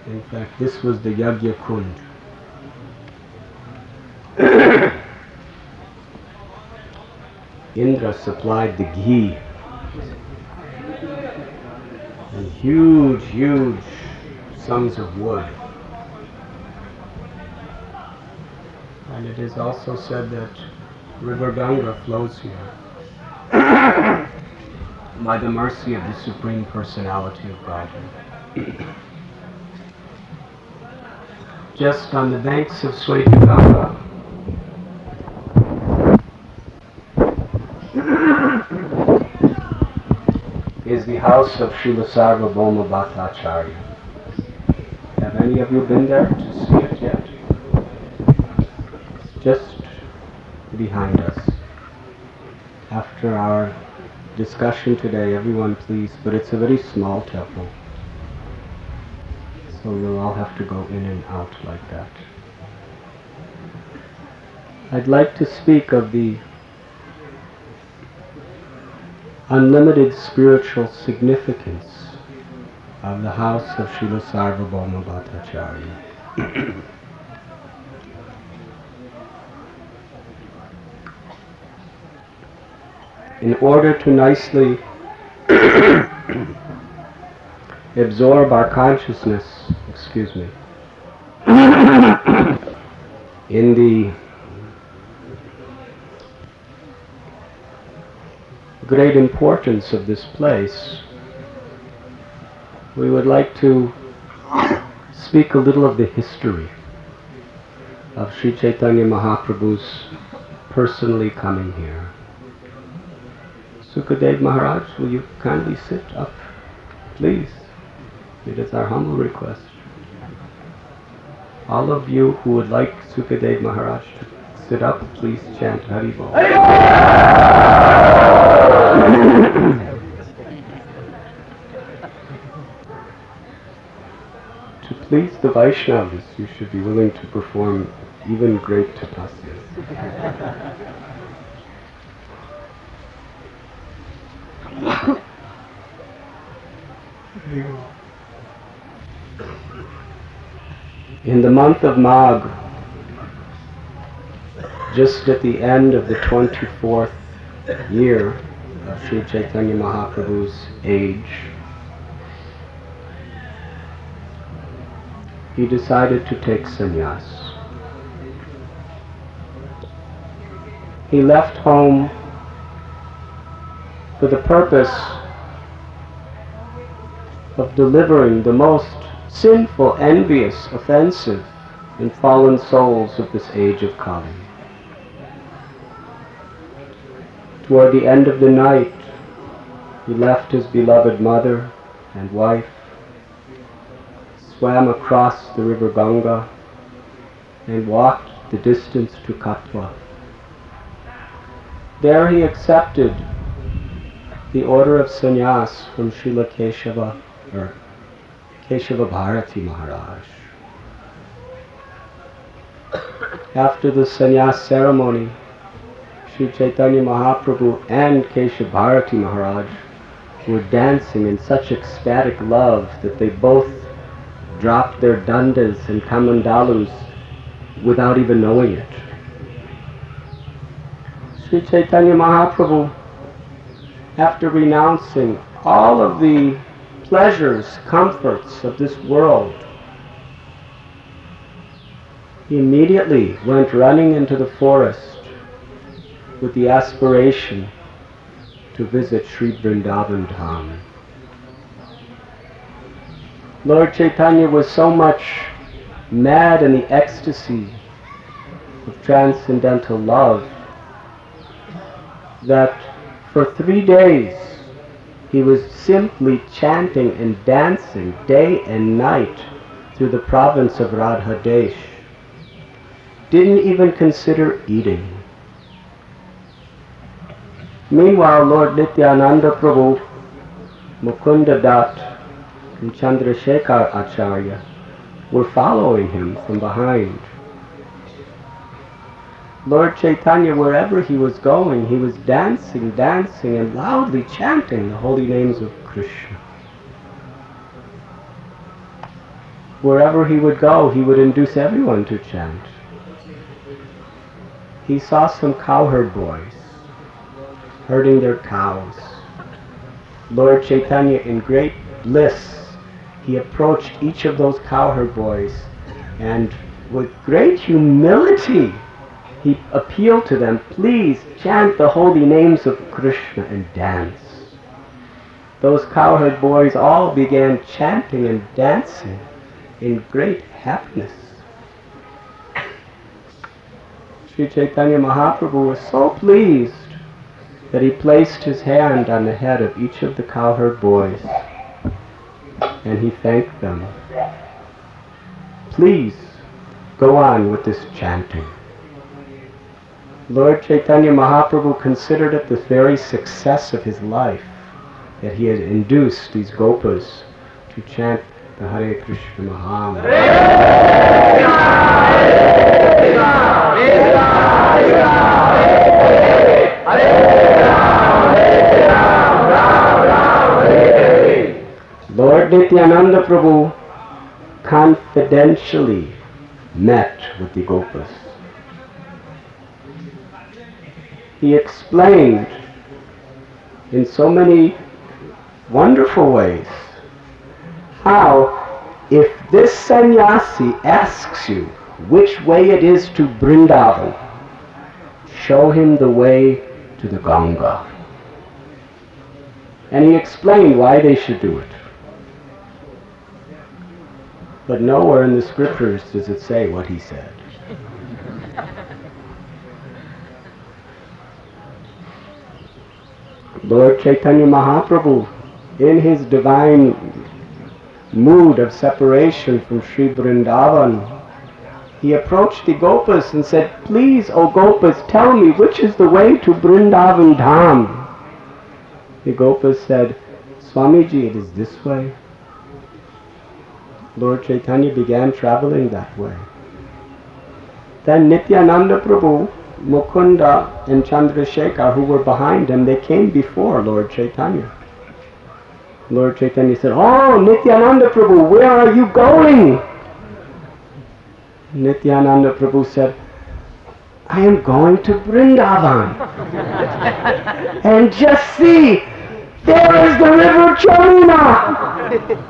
In fact, this was the Yagya Kund. Indra supplied the ghee and huge, huge sums of wood. And it is also said that River Ganga flows here by the mercy of the Supreme Personality of Godhead. Just on the banks of Sweta is the house of Srila Sarvabhauma Bhattacharya. Have any of you been there to see it yet? Just behind us. After our discussion today, everyone please, but it's a very small temple, so you'll all have to go in and out like that. I'd like to speak of the unlimited spiritual significance of the house of Srila Sarvabhauma Bhattacharya. In order to nicely absorb our consciousness, in the great importance of this place, we would like to speak a little of the history of Sri Chaitanya Mahaprabhu's personally coming here. Sukadev Maharaj, will you kindly sit up, please? It is our humble request. All of you who would like Sukadev Maharaj to sit up, please chant Haribol. To please the Vaishnavas, you should be willing to perform even great tapasyas. In the month of Magh, just at the end of the 24th year of Sri Chaitanya Mahaprabhu's age, he decided to take sannyas. He left home for the purpose of delivering the most sinful, envious, offensive, and fallen souls of this age of Kali. Toward the end of the night, he left his beloved mother and wife, swam across the river Ganga, and walked the distance to Katwa. There he accepted the order of sannyas from Srila Keshava Bharati Maharaj. After the sannyas ceremony, Sri Chaitanya Mahaprabhu and Keshava Bharati Maharaj were dancing in such ecstatic love that they both dropped their dandas and kamandalus without even knowing it. Sri Chaitanya Mahaprabhu, after renouncing all of the pleasures, comforts of this world, he immediately went running into the forest with the aspiration to visit Sri Vrindavan Dham. Lord Chaitanya was so much mad in the ecstasy of transcendental love that for 3 days he was simply chanting and dancing day and night through the province of Radhadesh. Didn't even consider eating. Meanwhile, Lord Nityananda Prabhu, Mukunda Dutt, and Chandrasekhar Acharya were following him from behind. Lord Chaitanya, wherever he was going, he was dancing, and loudly chanting the holy names of Krishna. wherever he would go, he would induce everyone to chant. He saw some cowherd boys herding their cows. Lord Chaitanya, in great bliss, he approached each of those cowherd boys, and with great humility, he appealed to them, please chant the holy names of Krishna and dance. Those cowherd boys all began chanting and dancing in great happiness. Sri Chaitanya Mahaprabhu was so pleased that he placed his hand on the head of each of the cowherd boys and he thanked them. Please go on with this chanting. Lord Chaitanya Mahaprabhu considered it the very success of his life that he had induced these gopas to chant the Hare Krishna Mahamantra. Lord Nityananda Prabhu confidentially met with the gopas. He explained in so many wonderful ways how if this sannyasi asks you which way it is to Vrindavan, show him the way to the Ganga. And he explained why they should do it. But nowhere in the scriptures does it say what he said. Lord Chaitanya Mahaprabhu, in his divine mood of separation from Sri Vrindavan, he approached the gopas and said, please, O gopas, tell me which is the way to Vrindavan Dham. The gopas said, Swamiji, it is this way. Lord Chaitanya began traveling that way. Then Nityananda Prabhu, Mukunda and Chandrasekhar, who were behind him, they came before Lord Chaitanya. Lord Chaitanya said, oh, Nityananda Prabhu, where are you going? Nityananda Prabhu said, I am going to Vrindavan. And just see, there is the river Jamuna.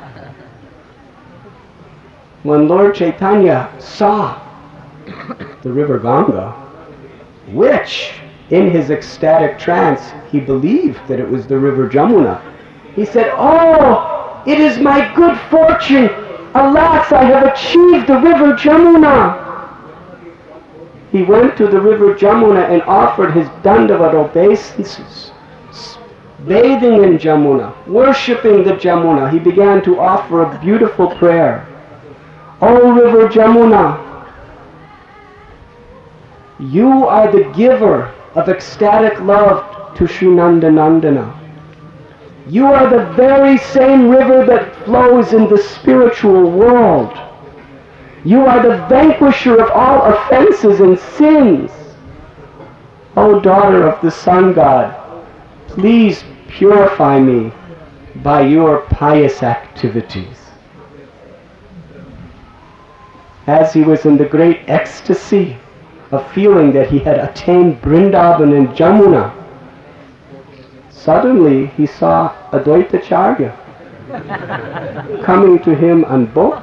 When Lord Chaitanya saw the river Ganga, which in his ecstatic trance he believed that it was the river Jamuna, he said, oh, it is my good fortune. Alas, I have achieved the river Jamuna. He went to the river Jamuna and offered his Dandavat obeisances, bathing in Jamuna, worshipping the Jamuna. He began to offer a beautiful prayer. O river Jamuna, you are the giver of ecstatic love to Sri Nandanandana. You are the very same river that flows in the spiritual world. You are the vanquisher of all offenses and sins. O daughter of the sun god, please purify me by your pious activities. As he was in the great ecstasy of feeling that he had attained Vrindavan and Jamuna, suddenly he saw Advaitacharya coming to him on boat.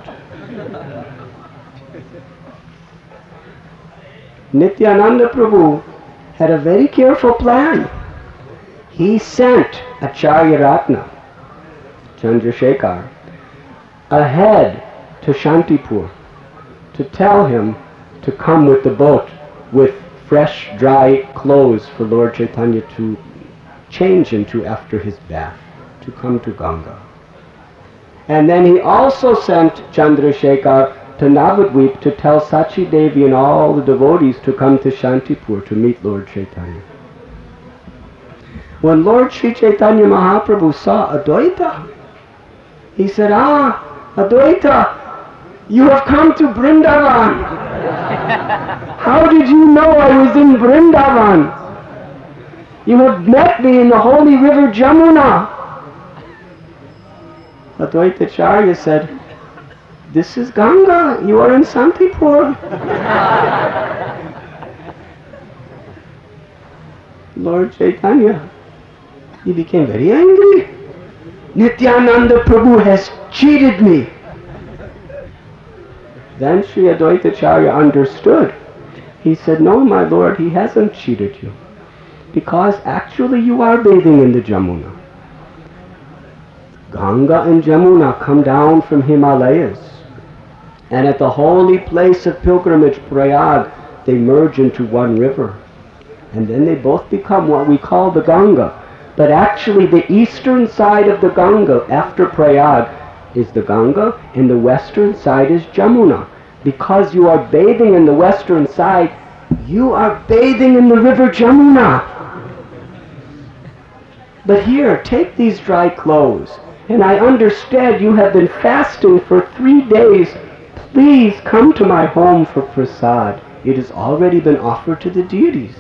Nityananda Prabhu had a very careful plan. He sent Acharya Ratna, Chandrasekhar, ahead to Shantipur to tell him to come with the boat with fresh, dry clothes for Lord Chaitanya to change into after his bath, to come to Ganga. And then he also sent Chandrasekhar to Navadvip to tell Sachi Devi and all the devotees to come to Shantipur to meet Lord Chaitanya. When Lord Sri Chaitanya Mahaprabhu saw Advaita, he said, Advaita, you have come to Vrindavan. How did you know I was in Vrindavan? You have met me in the holy river Jamuna. Advaitacharya said, this is Ganga, you are in Santipur. Lord Chaitanya, he became very angry. Nityananda Prabhu has cheated me. Then Sri Advaita Acharya understood. He said, no, my lord, he hasn't cheated you. Because actually you are bathing in the Jamuna. Ganga and Jamuna come down from Himalayas. And at the holy place of pilgrimage, Prayag, they merge into one river. And then they both become what we call the Ganga. But actually the eastern side of the Ganga, after Prayag, is the Ganga, and the western side is Jamuna. Because you are bathing in the western side, you are bathing in the river Jamuna. But here, take these dry clothes, and I understand you have been fasting for 3 days. Please come to my home for prasad. It has already been offered to the deities.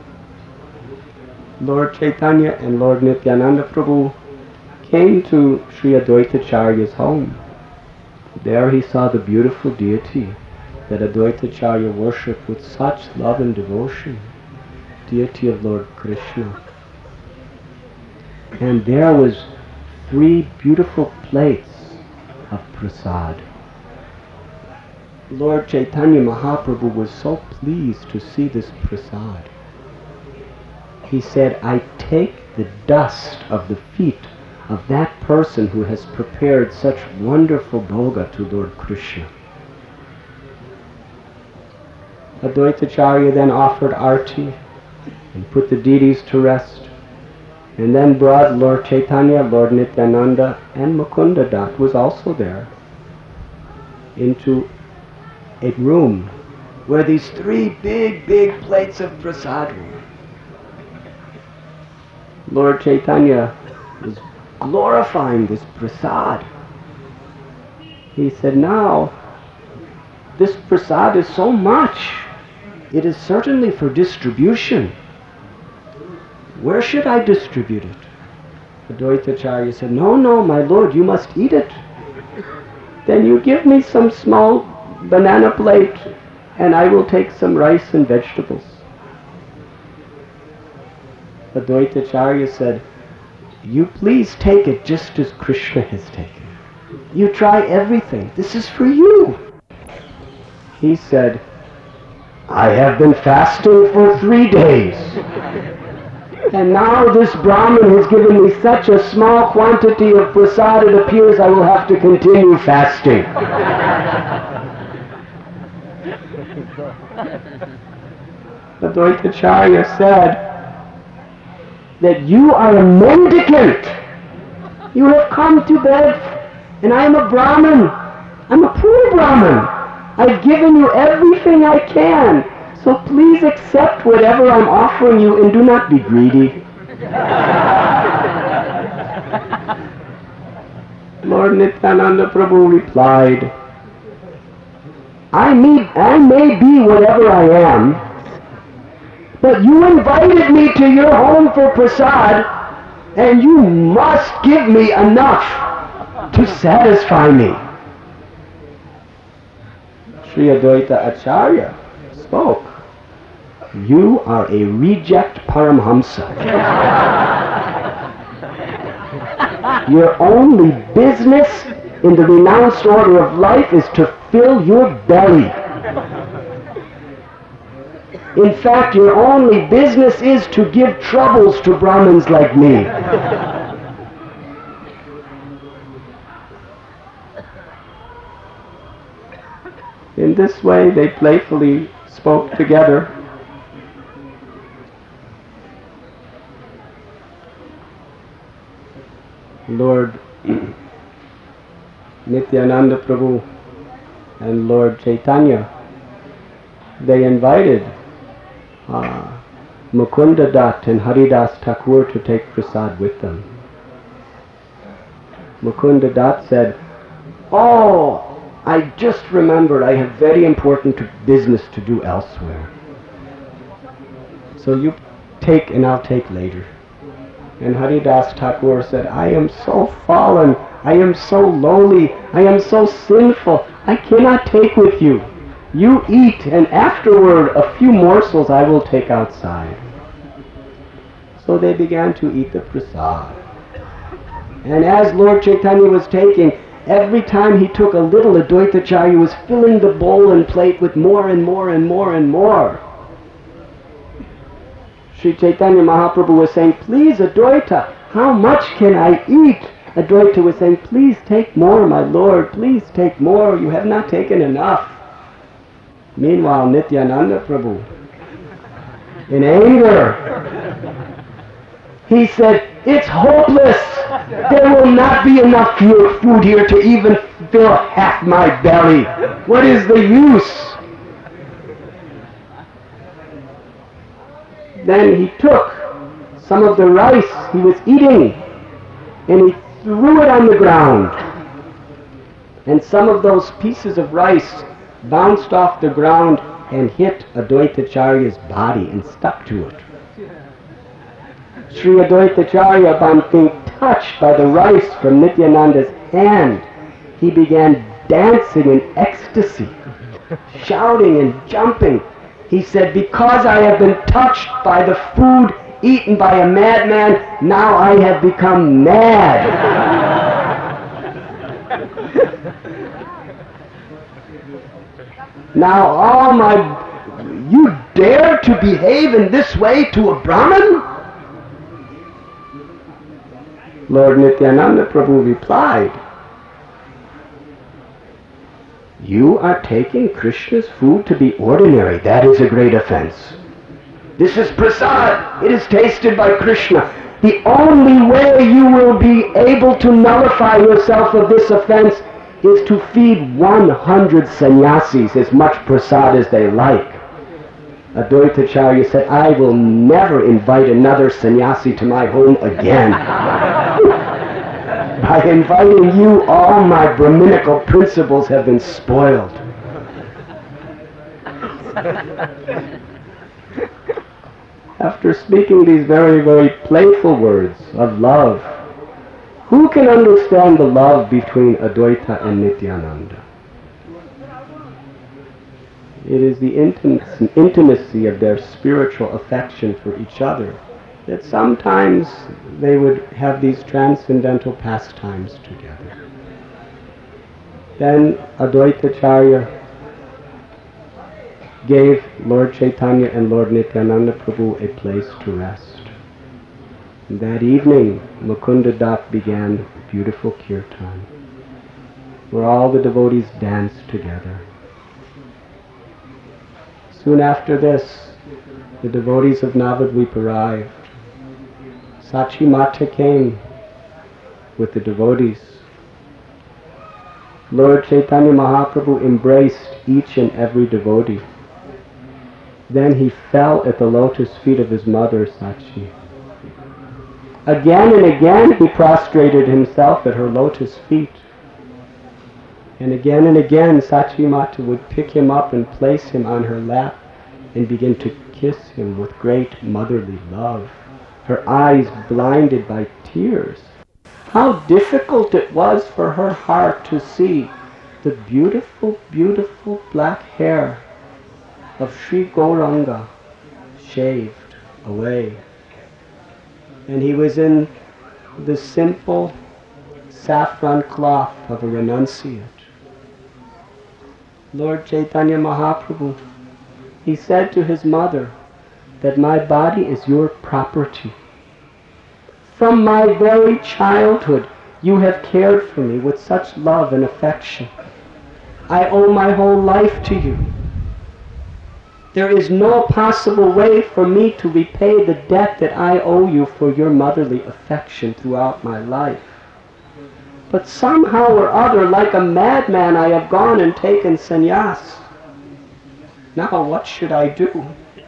Lord Chaitanya and Lord Nityananda Prabhu came to Sri Advaita Acharya's home. There he saw the beautiful deity that Advaita Acharya worshipped with such love and devotion, deity of Lord Krishna. And there was 3 beautiful plates of prasad. Lord Chaitanya Mahaprabhu was so pleased to see this prasad. He said, I take the dust of the feet of that person who has prepared such wonderful bhoga to Lord Krishna. Advaita Acharya then offered arti and put the deities to rest, and then brought Lord Chaitanya, Lord Nityananda, and Mukunda Dat was also there, into a room where these 3 big plates of prasad were. Lord Chaitanya was glorifying this prasad. He said, now, this prasad is so much. It is certainly for distribution. Where should I distribute it? Advaita Acharya said, no, my lord, you must eat it. Then you give me some small banana plate, and I will take some rice and vegetables. Advaita Acharya said, you please take it just as Krishna has taken it. You try everything. This is for you. He said, I have been fasting for 3 days. And now this Brahmin has given me such a small quantity of prasad, it appears I will have to continue fasting. Advaita Acharya said that you are a mendicant. You have come to beg, and I am a Brahmin. I'm a poor Brahmin. I've given you everything I can. So please accept whatever I'm offering you and do not be greedy. Lord Nityananda Prabhu replied, I may be whatever I am, but you invited me to your home for prasad, and you must give me enough to satisfy me. Sri Advaita Acharya spoke. You are a reject Paramhamsa. Your only business in the renounced order of life is to fill your belly. In fact, your only business is to give troubles to Brahmins like me. In this way, they playfully spoke together. Lord Nityananda Prabhu and Lord Chaitanya, they invited Mukunda Dat and Haridas Thakur to take prasad with them. Mukunda Dat said, oh, I just remembered I have very important business to do elsewhere. So you take and I'll take later. And Haridas Thakur said, I am so fallen, I am so lowly, I am so sinful, I cannot take with you. You eat, and afterward a few morsels I will take outside. So they began to eat the prasad. And as Lord Chaitanya was taking, every time he took a little, Advaitacharya was filling the bowl and plate with more and more and more and more. Sri Chaitanya Mahaprabhu was saying, please Advaita, how much can I eat? Advaita was saying, please take more, my Lord, please take more, you have not taken enough. Meanwhile, Nityananda Prabhu, in anger, he said, it's hopeless. There will not be enough food here to even fill half my belly. What is the use? Then he took some of the rice he was eating and he threw it on the ground. And some of those pieces of rice bounced off the ground and hit Advaitacharya's body and stuck to it. Sri Advaitacharya, upon being touched by the rice from Nityananda's hand, he began dancing in ecstasy, shouting and jumping. He said, because I have been touched by the food eaten by a madman, now I have become mad. Now you dare to behave in this way to a Brahmin? Lord Nityananda Prabhu replied, you are taking Krishna's food to be ordinary. That is a great offense. This is prasad. It is tasted by Krishna. The only way you will be able to nullify yourself of this offense is to feed 100 sannyasis as much prasad as they like. Advaitacharya said, I will never invite another sannyasi to my home again. By inviting you, all my Brahminical principles have been spoiled. After speaking these very, very playful words of love, who can understand the love between Advaita and Nityananda? It is the intimacy of their spiritual affection for each other that sometimes they would have these transcendental pastimes together. Then Advaitacharya gave Lord Chaitanya and Lord Nityananda Prabhu a place to rest. And that evening, Mukunda Das began beautiful kirtan, where all the devotees danced together. Soon after this, the devotees of Navadvip arrived. Sachi Mata came with the devotees. Lord Chaitanya Mahaprabhu embraced each and every devotee. Then he fell at the lotus feet of his mother, Sachi. Again and again he prostrated himself at her lotus feet. And again Sachi Mata would pick him up and place him on her lap and begin to kiss him with great motherly love, her eyes blinded by tears. How difficult it was for her heart to see the beautiful, beautiful black hair of Sri Gauranga shaved away. And he was in the simple saffron cloth of a renunciate. Lord Chaitanya Mahaprabhu, he said to his mother that my body is your property. From my very childhood, you have cared for me with such love and affection. I owe my whole life to you. There is no possible way for me to repay the debt that I owe you for your motherly affection throughout my life. But somehow or other, like a madman, I have gone and taken sannyas. Now what should I do?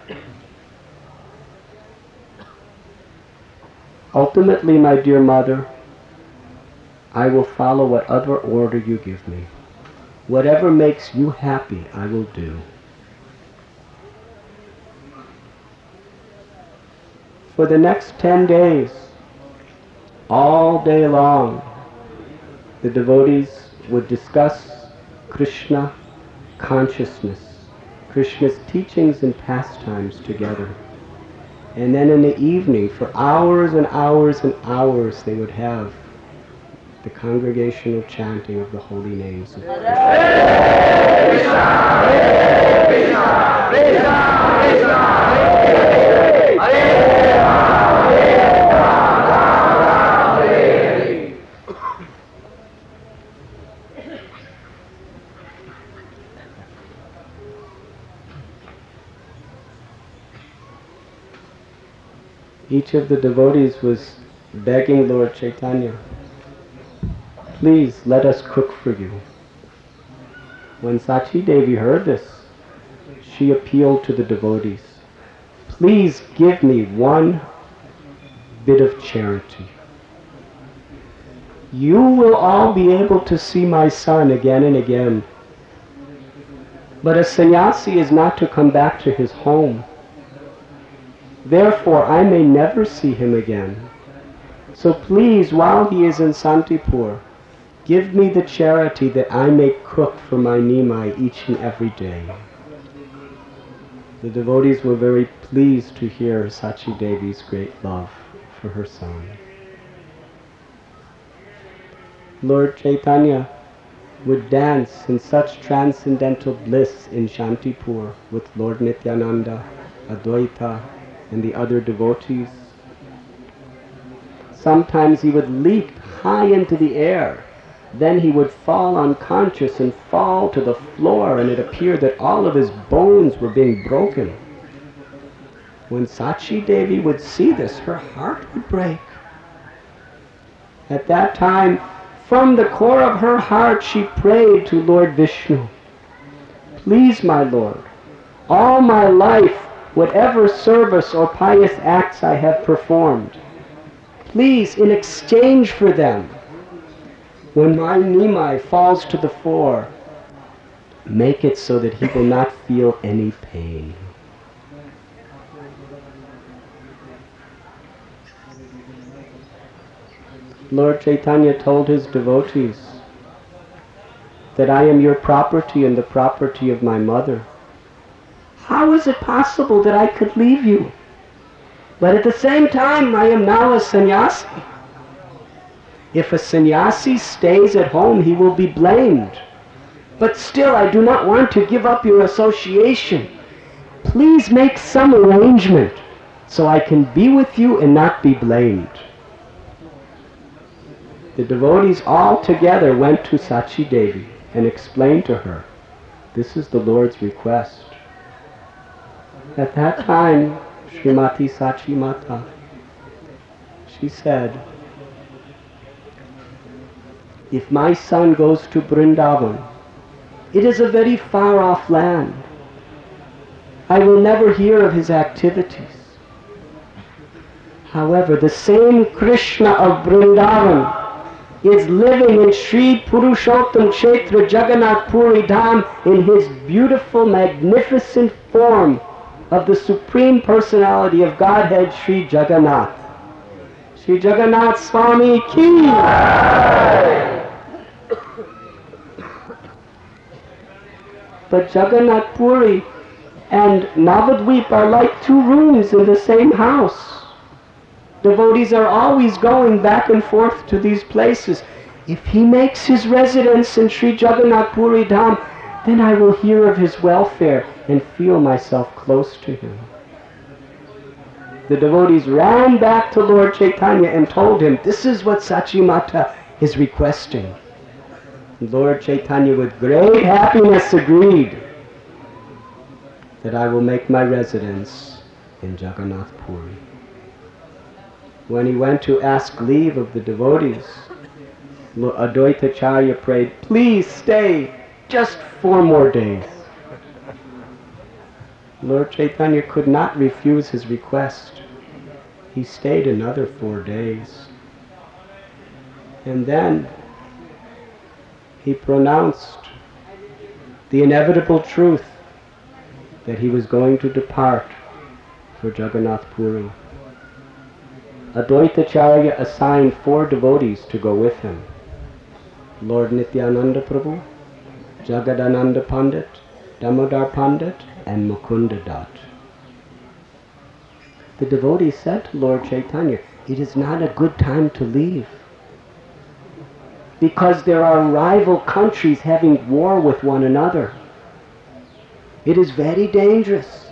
Ultimately, my dear mother, I will follow whatever order you give me. Whatever makes you happy, I will do. For the next 10 days, all day long, the devotees would discuss Krishna consciousness, Krishna's teachings and pastimes together. And then in the evening, for hours and hours and hours, they would have the congregational chanting of the holy names of Krishna. Hare Krishna, Hare Krishna, Krishna Krishna, Hare Hare, Hare Rama, Hare Hare. Each of the devotees was begging Lord Chaitanya, please let us cook for you. When Sachi Devi heard this, she appealed to the devotees, please give me one bit of charity. You will all be able to see my son again and again, but a sannyasi is not to come back to his home. Therefore, I may never see him again. So please, while he is in Santipur, give me the charity that I may cook for my Nimai each and every day. The devotees were very pleased to hear Sachi Devi's great love for her son. Lord Chaitanya would dance in such transcendental bliss in Shantipur with Lord Nityananda, Advaita, and the other devotees. Sometimes he would leap high into the air. Then he would fall unconscious and fall to the floor, and it appeared that all of his bones were being broken. When Sachi Devi would see this, her heart would break. At that time, from the core of her heart, she prayed to Lord Vishnu, please, my Lord, all my life, whatever service or pious acts I have performed, please, in exchange for them, when my Nimai falls to the floor, make it so that he will not feel any pain. Lord Chaitanya told his devotees that I am your property and the property of my mother. How is it possible that I could leave you? But at the same time, I am now a sannyasi. If a sannyasi stays at home, he will be blamed. But still, I do not want to give up your association. Please make some arrangement so I can be with you and not be blamed. The devotees all together went to Sachi Devi and explained to her, this is the Lord's request. At that time, Srimati Sachi Mata, she said, if my son goes to Vrindavan, it is a very far-off land. I will never hear of his activities. However, the same Krishna of Vrindavan is living in Sri Purushottam Kshetra Jagannath Puri Dham in his beautiful, magnificent form of the Supreme Personality of Godhead, Sri Jagannath. Sri Jagannath Swami Ki! But Jagannath Puri and Navadvip are like two rooms in the same house. Devotees are always going back and forth to these places. If he makes his residence in Sri Jagannath Puri Dham, then I will hear of his welfare and feel myself close to him. The devotees ran back to Lord Chaitanya and told him, this is what Sachi Mata is requesting. Lord Chaitanya with great happiness agreed that I will make my residence in Jagannath Puri. When he went to ask leave of the devotees, Advaita Acharya prayed, please stay just 4 more days. Lord Chaitanya could not refuse his request. He stayed another 4 days. And then he pronounced the inevitable truth that he was going to depart for Jagannath Puri. Advaita Acharya assigned 4 devotees to go with him. Lord Nityananda Prabhu, Jagadananda Pandit, Damodar Pandit, and Mukunda Dutt. The devotee said to Lord Chaitanya, it is not a good time to leave, because there are rival countries having war with one another. It is very dangerous.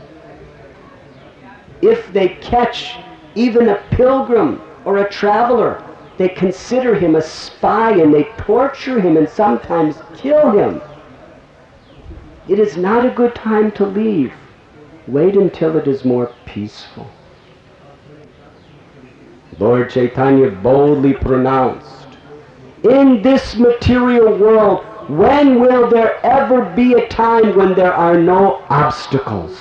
If they catch even a pilgrim or a traveler, they consider him a spy and they torture him and sometimes kill him. It is not a good time to leave. Wait until it is more peaceful. Lord Chaitanya boldly pronounced, in this material world, when will there ever be a time when there are no obstacles?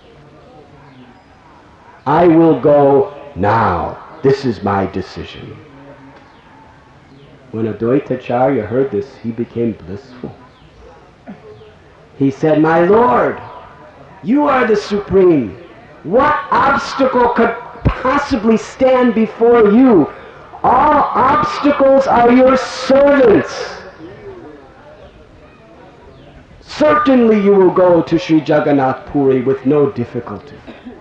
I will go now. This is my decision. When Advaitacharya heard this, he became blissful. He said, my Lord, you are the Supreme. What obstacle could possibly stand before you? All obstacles are your servants. Certainly you will go to Sri Jagannath Puri with no difficulty.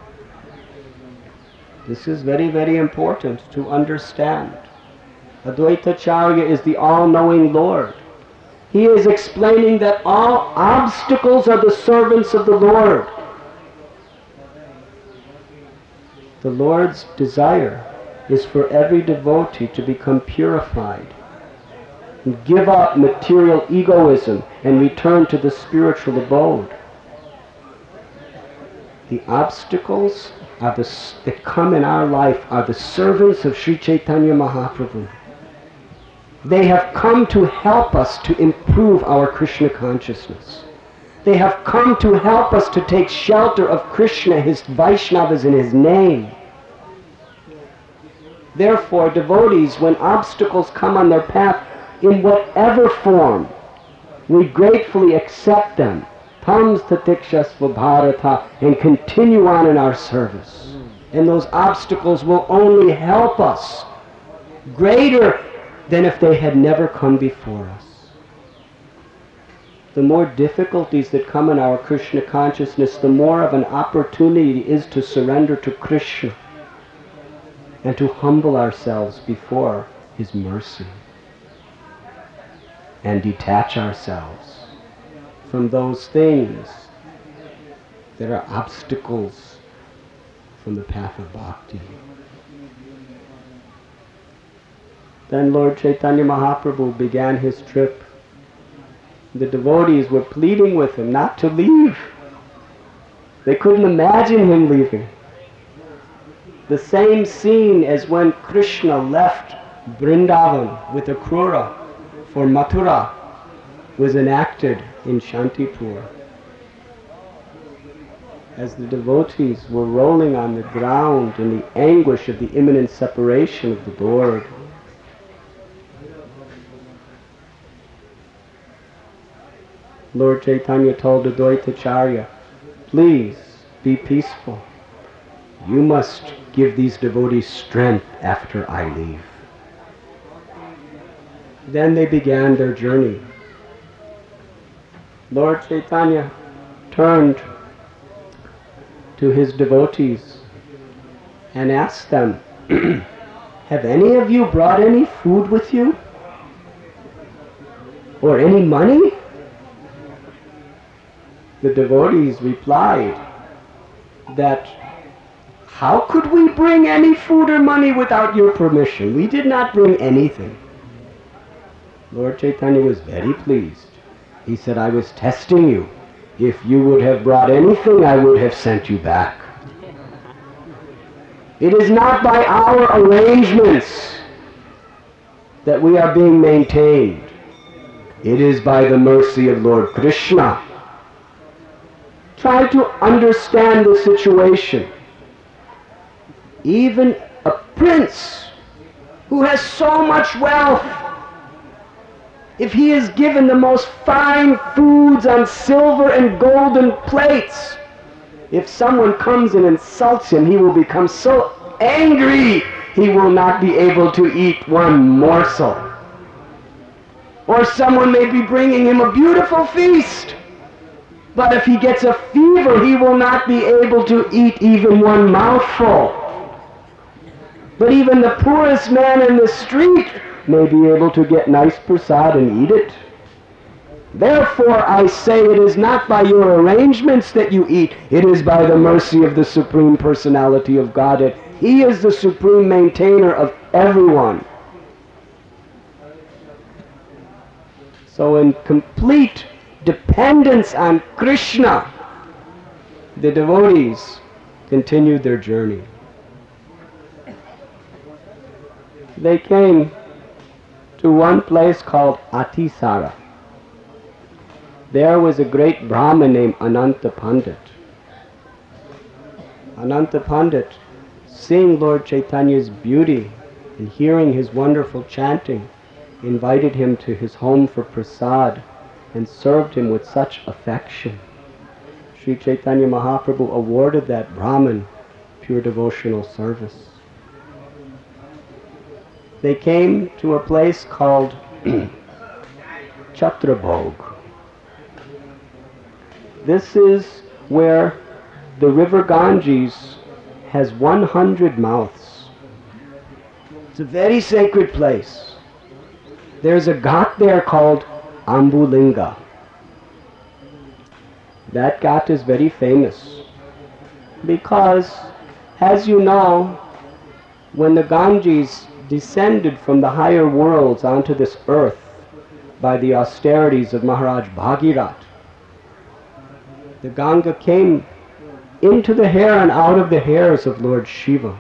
This is very, very important to understand. Advaitacharya is the all-knowing Lord. He is explaining that all obstacles are the servants of the Lord. The Lord's desire is for every devotee to become purified and give up material egoism and return to the spiritual abode. The obstacles that come in our life are the servants of Sri Chaitanya Mahaprabhu. They have come to help us to improve our Krishna consciousness. They have come to help us to take shelter of Krishna, his Vaishnavas, in his name. Therefore, devotees, when obstacles come on their path, in whatever form, we gratefully accept them, Tam Statikshasva Bharata, and continue on in our service. And those obstacles will only help us greater than if they had never come before us. The more difficulties that come in our Krishna consciousness, the more of an opportunity is to surrender to Krishna and to humble ourselves before his mercy and detach ourselves from those things that are obstacles from the path of bhakti. Then Lord Chaitanya Mahaprabhu began his trip. The devotees were pleading with him not to leave. They couldn't imagine him leaving. The same scene as when Krishna left Vrindavan with Akrura for Mathura was enacted in Shantipur. As the devotees were rolling on the ground in the anguish of the imminent separation of the Lord, Lord Chaitanya told Advaitacharya, please be peaceful. You must give these devotees strength after I leave. Then they began their journey. Lord Chaitanya turned to his devotees and asked them, have any of you brought any food with you? Or any money? The devotees replied that, how could we bring any food or money without your permission? We did not bring anything. Lord Chaitanya was very pleased. He said, I was testing you. If you would have brought anything, I would have sent you back. It is not by our arrangements that we are being maintained. It is by the mercy of Lord Krishna. Try to understand the situation. Even a prince who has so much wealth, if he is given the most fine foods on silver and golden plates, if someone comes and insults him, he will become so angry he will not be able to eat one morsel. Or someone may be bringing him a beautiful feast. But if he gets a fever, he will not be able to eat even one mouthful. But even the poorest man in the street may be able to get nice prasad and eat it. Therefore, I say, it is not by your arrangements that you eat, it is by the mercy of the Supreme Personality of Godhead. He is the supreme maintainer of everyone. So in complete dependence on Krishna, the devotees continued their journey. They came to one place called Atisara. There was a great Brahmin named Ananta Pandit. Ananta Pandit, seeing Lord Chaitanya's beauty and hearing his wonderful chanting, invited him to his home for prasad and served him with such affection. Sri Chaitanya Mahaprabhu awarded that Brahmin pure devotional service. They came to a place called Chhatrabhog. This is where the river Ganges has 100 mouths. It's a very sacred place. There's a ghat there called Ambulinga. That ghat is very famous because, as you know, when the Ganges descended from the higher worlds onto this earth by the austerities of Maharaj Bhagirath, the Ganga came into the hair and out of the hairs of Lord Shiva.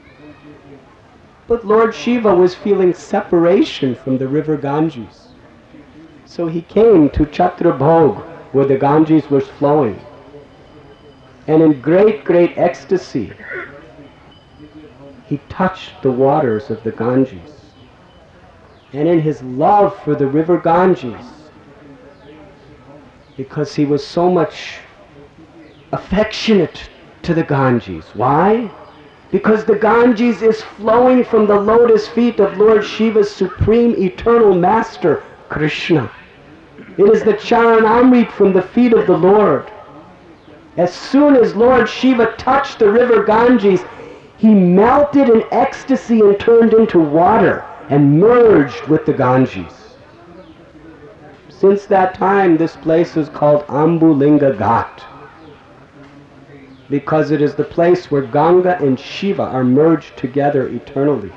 But Lord Shiva was feeling separation from the river Ganges. So he came to Chhatrabhog, where the Ganges was flowing. And in great, great ecstasy, he touched the waters of the Ganges. And in his love for the river Ganges, because he was so much affectionate to the Ganges. Why? Because the Ganges is flowing from the lotus feet of Lord Shiva's supreme eternal master, Krishna. It is the Charanamrit from the feet of the Lord. As soon as Lord Shiva touched the river Ganges, he melted in ecstasy and turned into water and merged with the Ganges. Since that time, this place is called Ambulinga Ghat, because it is the place where Ganga and Shiva are merged together eternally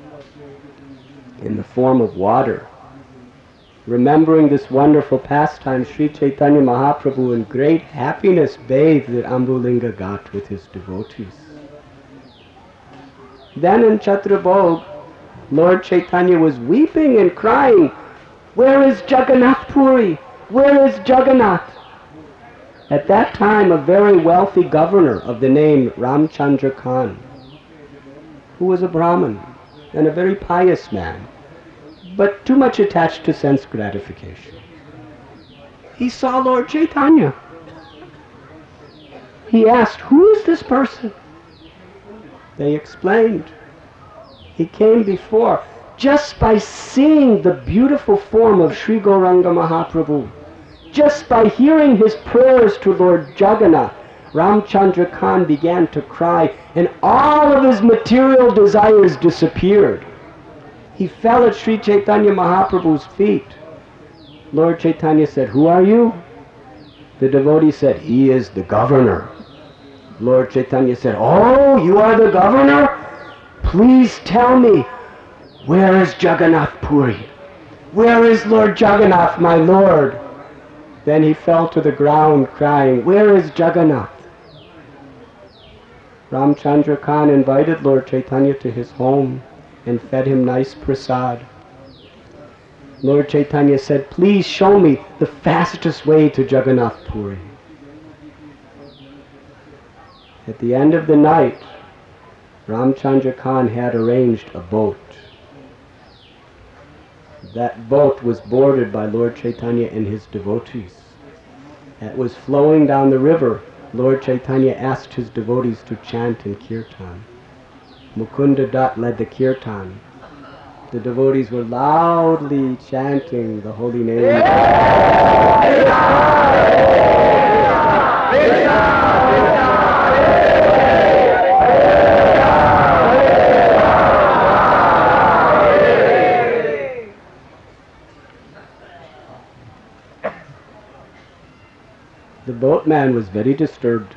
in the form of water. Remembering this wonderful pastime, Sri Chaitanya Mahaprabhu in great happiness bathed at Ambulinga Ghat with his devotees. Then in Chhatrabhog, Lord Chaitanya was weeping and crying, "Where is Jagannath Puri? Where is Jagannath?" At that time, a very wealthy governor of the name Ramchandra Khan, who was a Brahmin and a very pious man, but too much attached to sense gratification, he saw Lord Chaitanya. He asked, "Who is this person?" They explained. He came before. Just by seeing the beautiful form of Sri Gauranga Mahaprabhu, just by hearing his prayers to Lord Jagannath, Ramchandra Khan began to cry, and all of his material desires disappeared. He fell at Sri Chaitanya Mahaprabhu's feet. Lord Chaitanya said, "Who are you?" The devotee said, "He is the governor." Lord Chaitanya said, "Oh, you are the governor? Please tell me, where is Jagannath Puri? Where is Lord Jagannath, my Lord?" Then he fell to the ground crying, "Where is Jagannath?" Ramchandra Khan invited Lord Chaitanya to his home and fed him nice prasad. Lord Chaitanya said, "Please show me the fastest way to Jagannath Puri." At the end of the night, Ramchandra Khan had arranged a boat. That boat was boarded by Lord Chaitanya and his devotees. It was flowing down the river. Lord Chaitanya asked his devotees to chant in kirtan. Mukunda Dutt led the kirtan. The devotees were loudly chanting the holy name. The boatman was very disturbed.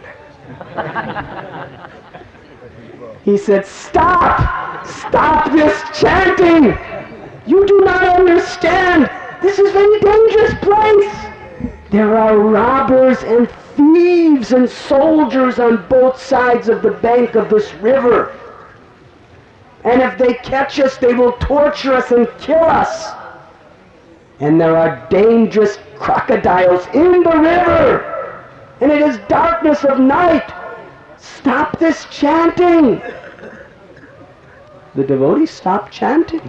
He said, "Stop! Stop this chanting! You do not understand! This is a very dangerous place! There are robbers and thieves and soldiers on both sides of the bank of this river. And if they catch us, they will torture us and kill us. And there are dangerous crocodiles in the river. And it is darkness of night. Stop this chanting." The devotees stopped chanting.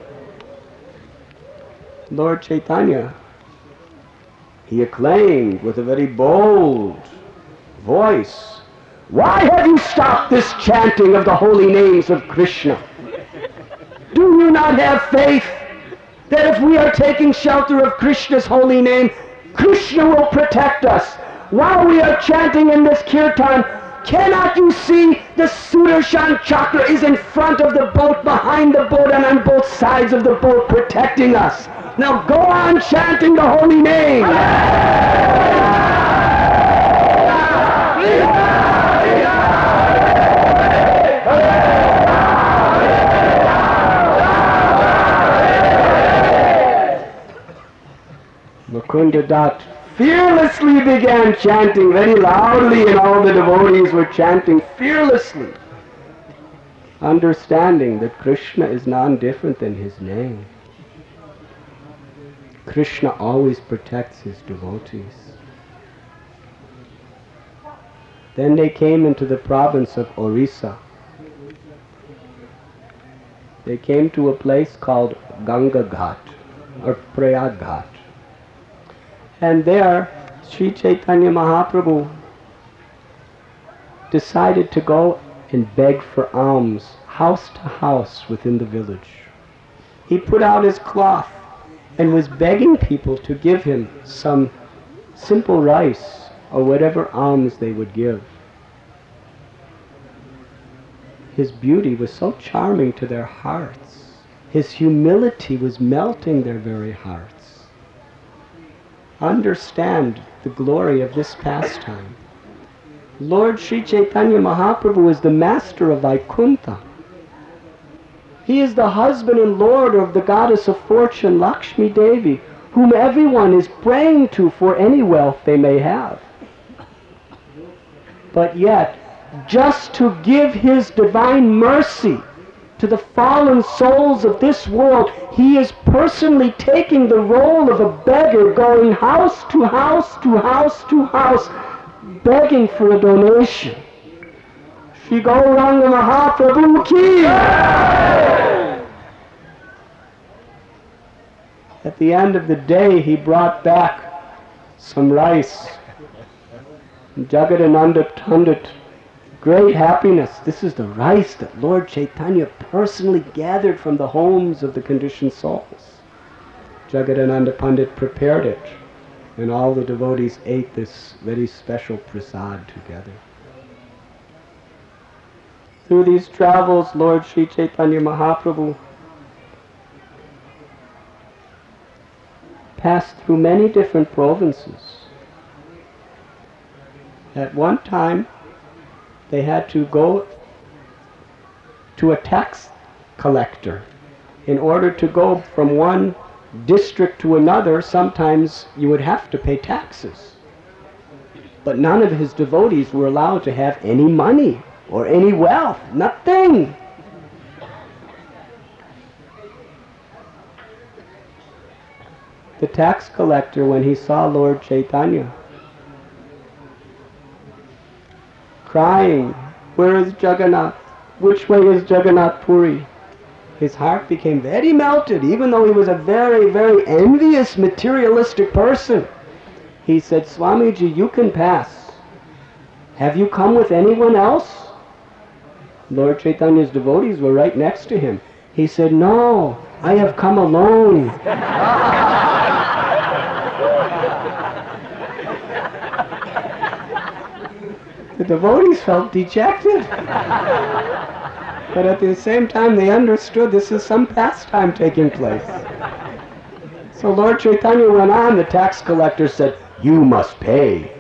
Lord Chaitanya, he acclaimed with a very bold voice, "Why have you stopped this chanting of the holy names of Krishna? Do you not have faith that if we are taking shelter of Krishna's holy name, Krishna will protect us? While we are chanting in this kirtan, cannot you see the Sudarshan Chakra is in front of the boat, behind the boat, and on both sides of the boat protecting us? Now go on chanting the holy name." Mukunda Dutt fearlessly began chanting very loudly, and all the devotees were chanting fearlessly, understanding that Krishna is none different than his name. Krishna always protects his devotees. Then they came into the province of Orissa. They came to a place called Ganga Ghat or Prayag Ghat. And there, Sri Chaitanya Mahaprabhu decided to go and beg for alms, house to house within the village. He put out his cloth and was begging people to give him some simple rice or whatever alms they would give. His beauty was so charming to their hearts. His humility was melting their very hearts. Understand the glory of this pastime. Lord Sri Chaitanya Mahaprabhu is the master of Vaikuntha. He is the husband and lord of the goddess of fortune, Lakshmi Devi, whom everyone is praying to for any wealth they may have. But yet, just to give his divine mercy to the fallen souls of this world, he is personally taking the role of a beggar, going house to house to house to house, begging for a donation. Shri Gauranga Mahaprabhu ki! At the end of the day, he brought back some rice. Jagadananda Pandit, great happiness. This is the rice that Lord Chaitanya personally gathered from the homes of the conditioned souls. Jagadananda Pandit prepared it, and all the devotees ate this very special prasad together. Through these travels, Lord Sri Chaitanya Mahaprabhu passed through many different provinces. At one time, they had to go to a tax collector. In order to go from one district to another, sometimes you would have to pay taxes. But none of his devotees were allowed to have any money or any wealth, nothing. The tax collector, when he saw Lord Chaitanya crying, "Where is Jagannath? Which way is Jagannath Puri?" His heart became very melted, even though he was a very, very envious, materialistic person. He said, "Swamiji, you can pass. Have you come with anyone else?" Lord Chaitanya's devotees were right next to him. He said, "No, I have come alone. The devotees felt dejected. But at the same time they understood this is some pastime taking place. So Lord Chaitanya went on. The tax collector said, "You must pay."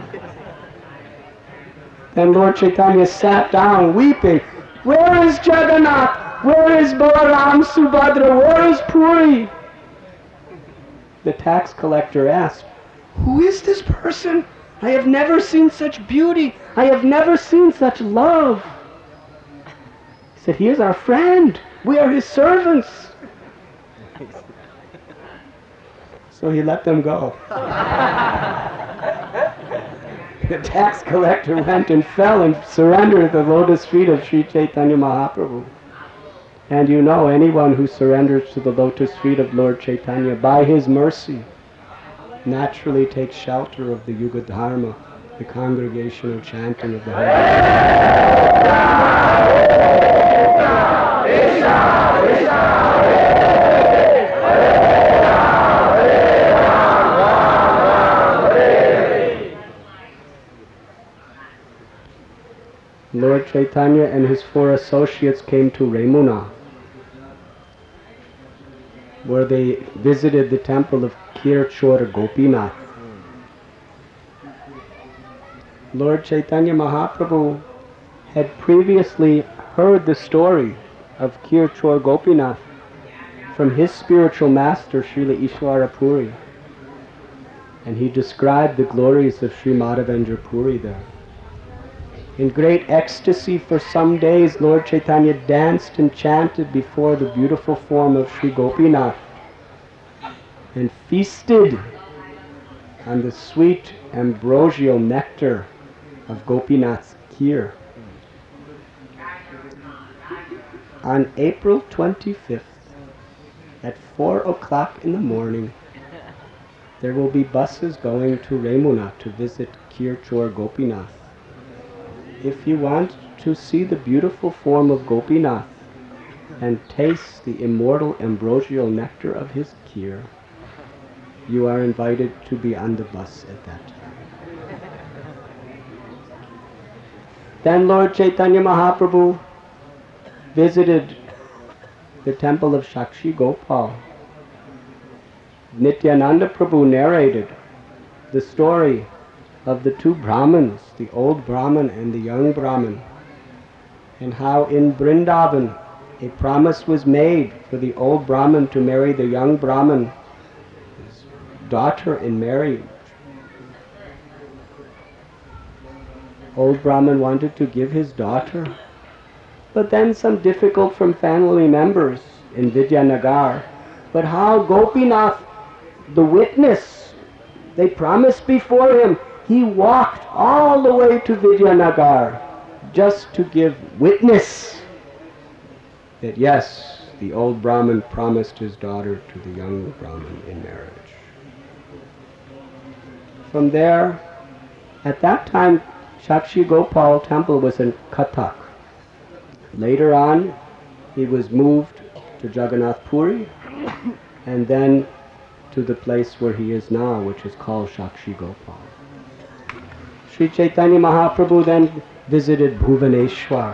Then Lord Chaitanya sat down weeping. "Where is Jagannath? Where is Balaram, Subhadra? Where is Puri?" The tax collector asked, "Who is this person? I have never seen such beauty. I have never seen such love." He said, "He is our friend. We are his servants." So he let them go. The tax collector went and fell and surrendered at the lotus feet of Sri Chaitanya Mahaprabhu. And you know, anyone who surrenders to the lotus feet of Lord Chaitanya, by his mercy, naturally takes shelter of the Yuga Dharma, the congregational chanting of the Holy Lord Chaitanya and his 4 associates came to Remuna, where they visited the temple of Kirchor Gopinath. Lord Chaitanya Mahaprabhu had previously heard the story of Kirchor Gopinath from his spiritual master Srila Ishwara Puri, and he described the glories of Sri Madhavendra Puri there. In great ecstasy for some days, Lord Chaitanya danced and chanted before the beautiful form of Sri Gopinath and feasted on the sweet ambrosial nectar of Gopinath's kheer. On April 25th, at 4 o'clock in the morning, there will be buses going to Remuna to visit Kirchor Gopinath. If you want to see the beautiful form of Gopinath and taste the immortal ambrosial nectar of his kheer, you are invited to be on the bus at that time. Then Lord Chaitanya Mahaprabhu visited the temple of Shakshi Gopal. Nityananda Prabhu narrated the story of the 2 Brahmins, the old Brahman and the young Brahman, and how in Vrindavan a promise was made for the old Brahman to marry the young Brahman's daughter in marriage. Old Brahman wanted to give his daughter, but then some difficult from family members in Vidyanagar. But how Gopinath, the witness, they promised before him, he walked all the way to Vidyanagar just to give witness that yes, the old Brahman promised his daughter to the young Brahman in marriage. From there, at that time, Shakshi Gopal temple was in Kathak. Later on, he was moved to Jagannath Puri and then to the place where he is now, which is called Shakshi Gopal. Sri Chaitanya Mahaprabhu then visited Bhuvaneshwar.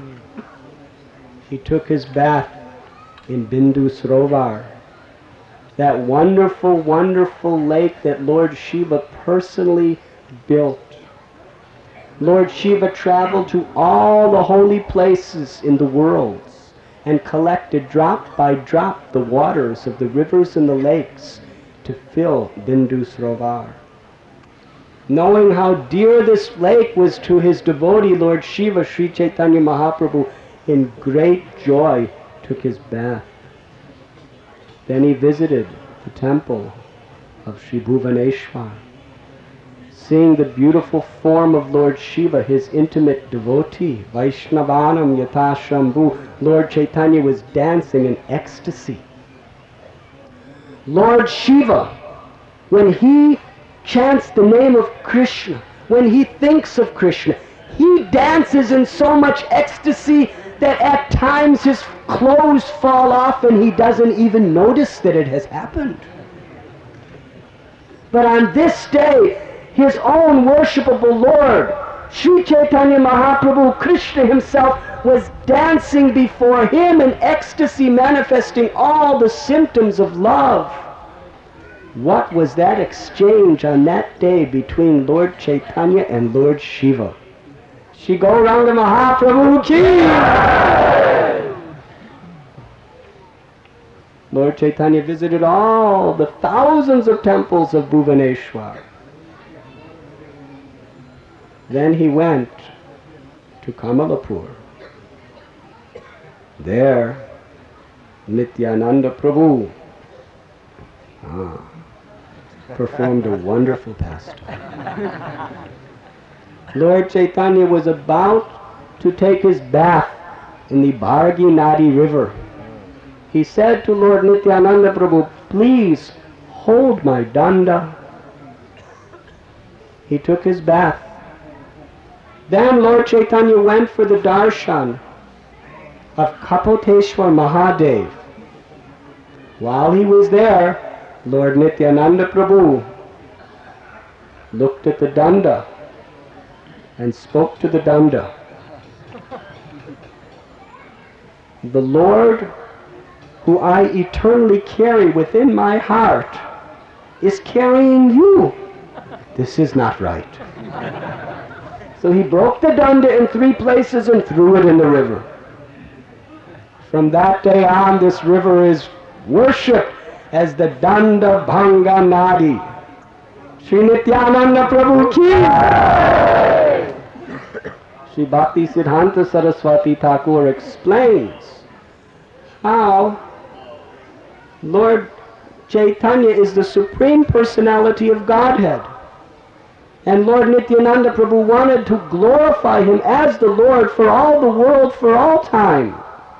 He took his bath in Bindu Sarovar, that wonderful, wonderful lake that Lord Shiva personally built. Lord Shiva traveled to all the holy places in the world and collected drop by drop the waters of the rivers and the lakes to fill Bindu Sarovar. Knowing how dear this lake was to his devotee, Lord Shiva, Sri Chaitanya Mahaprabhu, in great joy took his bath. Then he visited the temple of Sri Bhuvaneshwar. Seeing the beautiful form of Lord Shiva, his intimate devotee, Vaishnavanam Yatha Shambhu, Lord Chaitanya was dancing in ecstasy. Lord Shiva, when he chants the name of Krishna, when he thinks of Krishna, he dances in so much ecstasy that at times his clothes fall off and he doesn't even notice that it has happened. But on this day, his own worshipable Lord, Sri Chaitanya Mahaprabhu, Krishna himself, was dancing before him in ecstasy, manifesting all the symptoms of love. What was that exchange on that day between Lord Chaitanya and Lord Shiva? Shri Gauranga Mahaprabhu ki! Lord Chaitanya visited all the thousands of temples of Bhuvaneshwar. Then he went to Kamalapur. There, Nityananda Prabhu performed a wonderful pastime. Lord Chaitanya was about to take his bath in the Bhargi Nadi river. He said to Lord Nityananda Prabhu, "Please hold my danda." He took his bath. Then Lord Chaitanya went for the darshan of Kapoteshwar Mahadev. While he was there, Lord Nityananda Prabhu looked at the danda and spoke to the danda. "The Lord who I eternally carry within my heart is carrying you. This is not right." So he broke the danda in 3 places and threw it in the river. From that day on, this river is worshipped as the Danda Bhanga Nadi. Sri Nityananda Prabhu ki! Sri Bhakti Siddhanta Saraswati Thakur explains how Lord Chaitanya is the Supreme Personality of Godhead. And Lord Nityananda Prabhu wanted to glorify him as the Lord for all the world, for all time.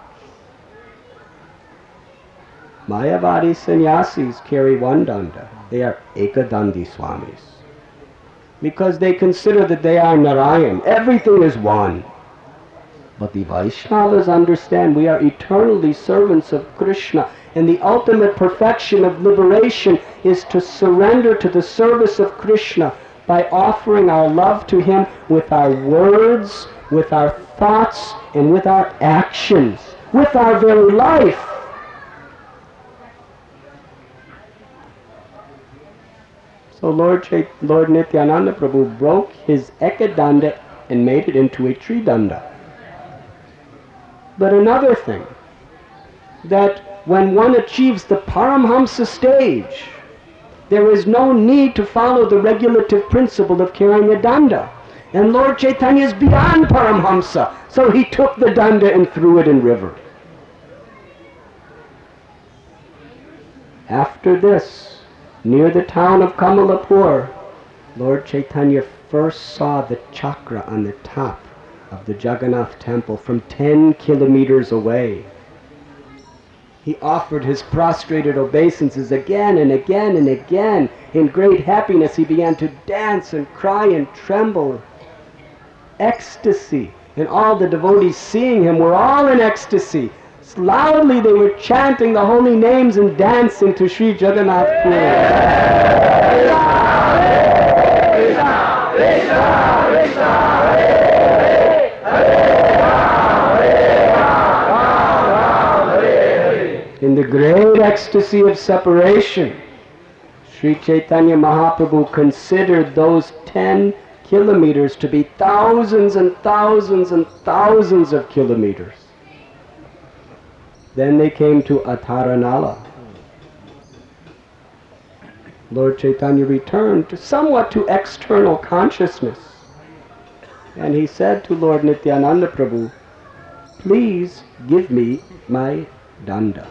Mayavadi sannyasis carry one danda. They are Ekadandi Swamis. Because they consider that they are Narayan. Everything is one. But the Vaishnavas understand we are eternally servants of Krishna. And the ultimate perfection of liberation is to surrender to the service of Krishna by offering our love to him with our words, with our thoughts, and with our actions, with our very life. So Lord Nityananda Prabhu broke his ekadanda and made it into a tridanda. But another thing, that when one achieves the Paramhamsa stage, there is no need to follow the regulative principle of carrying a danda. And Lord Chaitanya is beyond Paramhamsa, so he took the danda and threw it in river. After this, near the town of Kamalapur, Lord Chaitanya first saw the chakra on the top of the Jagannath temple from 10 kilometers away. He offered his prostrated obeisances again and again and again. In great happiness he began to dance and cry and tremble. Ecstasy. And all the devotees seeing him were all in ecstasy. Loudly they were chanting the holy names and dancing to Sri Jagannath Puri. In the great ecstasy of separation, Sri Chaitanya Mahaprabhu considered those 10 kilometers to be thousands and thousands and thousands of kilometers. Then they came to Ataranala. Lord Chaitanya returned somewhat to external consciousness. And he said to Lord Nityananda Prabhu, "Please give me my danda."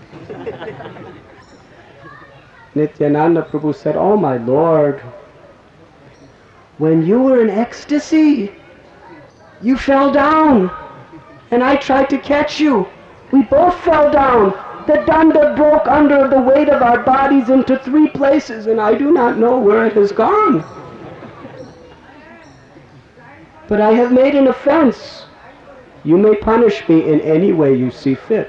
Nityananda Prabhu said, "Oh my Lord, when you were in ecstasy, you fell down, and I tried to catch you. We both fell down. The danda broke under the weight of our bodies into 3 places, and I do not know where it has gone. But I have made an offense. You may punish me in any way you see fit.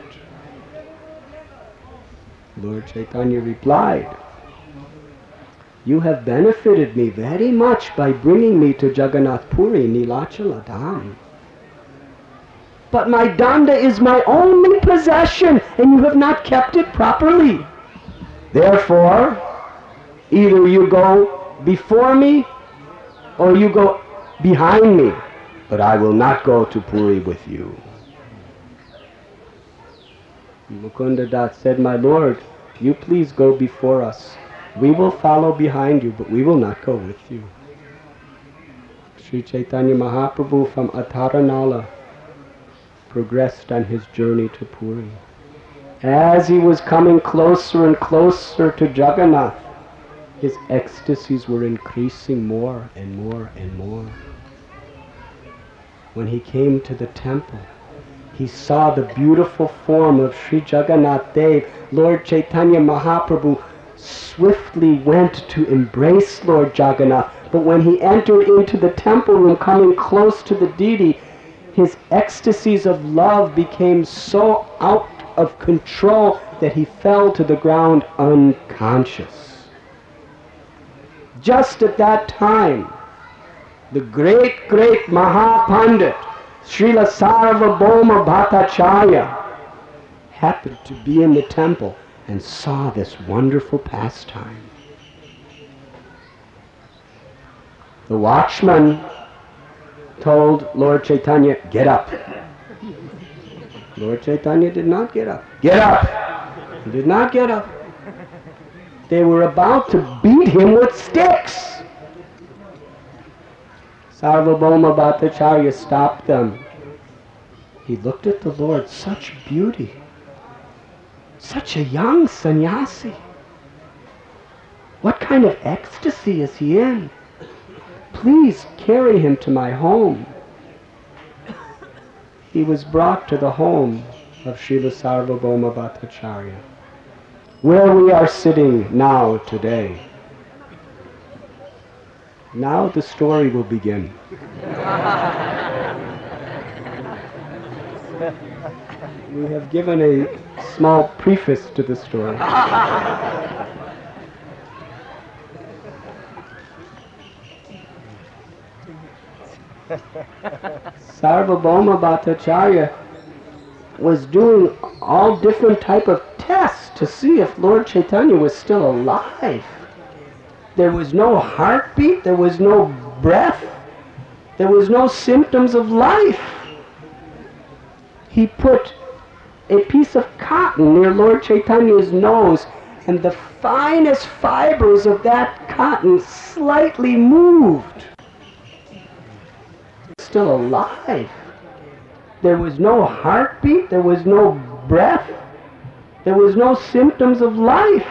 Lord Chaitanya replied, you have benefited me very much by bringing me to Jagannath Puri, Nilachala Dham. But my danda is my only possession, and you have not kept it properly. Therefore, either you go before me, or you go behind me, but I will not go to Puri with you. Mukunda Das said, my Lord, you please go before us. We will follow behind you, but we will not go with you. Sri Chaitanya Mahaprabhu from Atharanala progressed on his journey to Puri. As he was coming closer and closer to Jagannath, his ecstasies were increasing more and more and more. When he came to the temple, he saw the beautiful form of Sri Jagannath Dev. Lord Chaitanya Mahaprabhu swiftly went to embrace Lord Jagannath, but when he entered into the temple room, coming close to the deity, his ecstasies of love became so out of control that he fell to the ground unconscious. Just at that time, the great Mahapandit, Srila Sarvabhauma Bhattacharya, happened to be in the temple and saw this wonderful pastime. The watchman told Lord Chaitanya, get up. Lord Chaitanya did not get up. Get up! He did not get up. They were about to beat him with sticks. Sarvabhauma Bhattacharya stopped them. He looked at the Lord, such beauty, such a young sannyasi. What kind of ecstasy is he in? Please carry him to my home. He was brought to the home of Srila Sarvabhauma Bhattacharya, where we are sitting now today. Now the story will begin. We have given a small preface to the story. Sarvabhauma Bhattacharya was doing all different type of tests to see if Lord Chaitanya was still alive. There was no heartbeat, there was no breath, there was no symptoms of life. He put a piece of cotton near Lord Chaitanya's nose, and the finest fibers of that cotton slightly moved. Still alive. There was no heartbeat, there was no breath, there was no symptoms of life.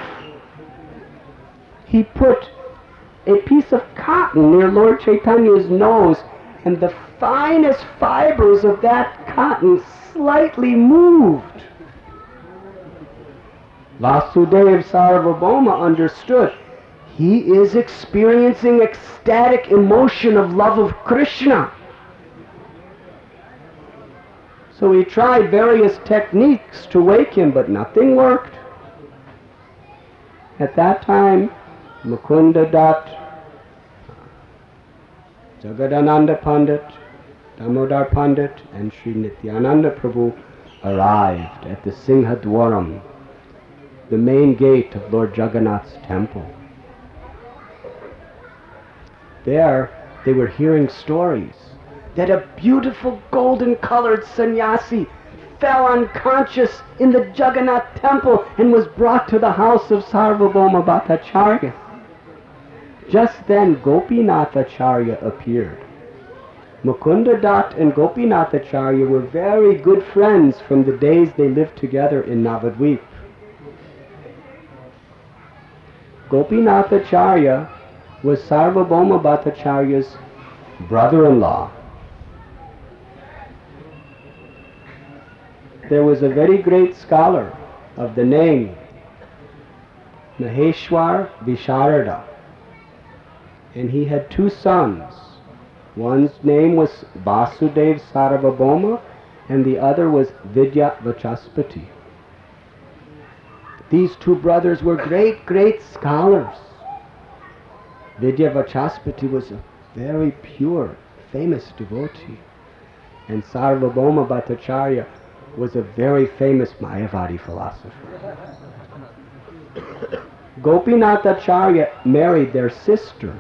He put a piece of cotton near Lord Chaitanya's nose, and the finest fibers of that cotton slightly moved. Vasudeva Sarvabhauma understood. He is experiencing ecstatic emotion of love of Krishna. So he tried various techniques to wake him, but nothing worked. At that time, Mukunda Dutt, Jagadananda Pandit, Damodar Pandit, and Sri Nityananda Prabhu arrived at the Singhadwaram, the main gate of Lord Jagannath's temple. There, they were hearing stories that a beautiful golden-colored sannyasi fell unconscious in the Jagannath temple and was brought to the house of Sarvabhauma Bhattacharya. Just then Gopinathacharya appeared. Mukunda Dutt and Gopinathacharya were very good friends from the days they lived together in Navadvip. Gopinathacharya was Sarvabhauma Bhattacharya's brother-in-law. There was a very great scholar of the name Maheshwar Visharada, and he had two sons. One's name was Vasudeva Sarvabhauma, and the other was Vidya Vachaspati. These two brothers were great, great scholars. Vidya Vachaspati was a very pure, famous devotee, and Sarvabhauma Bhattacharya was a very famous Mayavadi philosopher. Gopinath Acharya married their sister.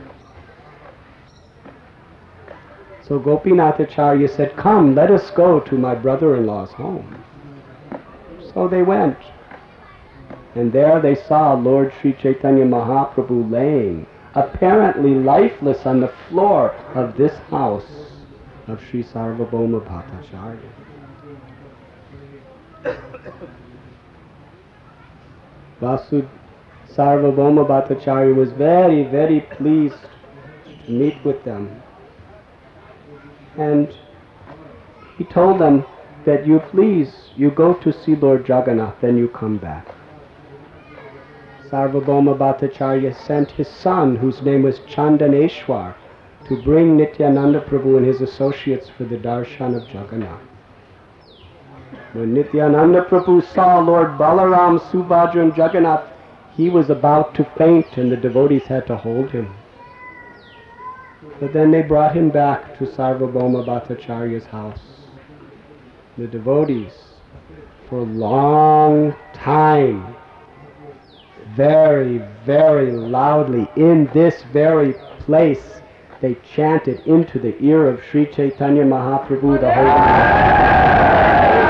So Gopinath Acharya said, "Come, let us go to my brother-in-law's home." So they went. And there they saw Lord Sri Chaitanya Mahaprabhu laying, apparently lifeless, on the floor of this house of Sri Sarvabhauma Bhattacharya. Sarvabhauma Bhattacharya was very, very pleased to meet with them. And he told them that you go to see Lord Jagannath, then you come back. Sarvabhauma Bhattacharya sent his son, whose name was Chandaneshwar, to bring Nityananda Prabhu and his associates for the darshan of Jagannath. When Nityananda Prabhu saw Lord Balaram, Subhadra and Jagannath, he was about to faint and the devotees had to hold him. But then they brought him back to Sarvabhauma Bhattacharya's house. The devotees, for a long time, very, very loudly, in this very place, they chanted into the ear of Sri Chaitanya Mahaprabhu the whole night.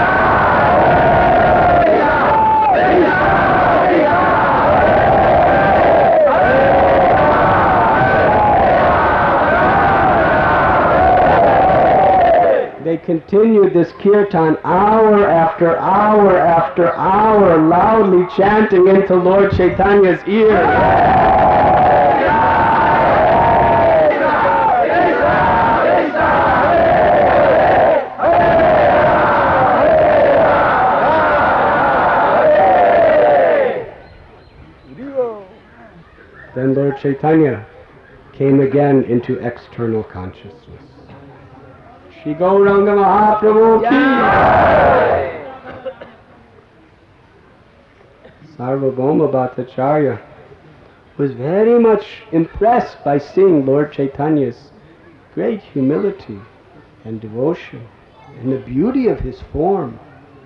They continued this kirtan hour after hour after hour, loudly chanting into Lord Chaitanya's ear. Then Lord Chaitanya came again into external consciousness. Shri Gauranga Mahaprabhu ki Sarvabhauma Bhattacharya was very much impressed by seeing Lord Chaitanya's great humility and devotion and the beauty of his form.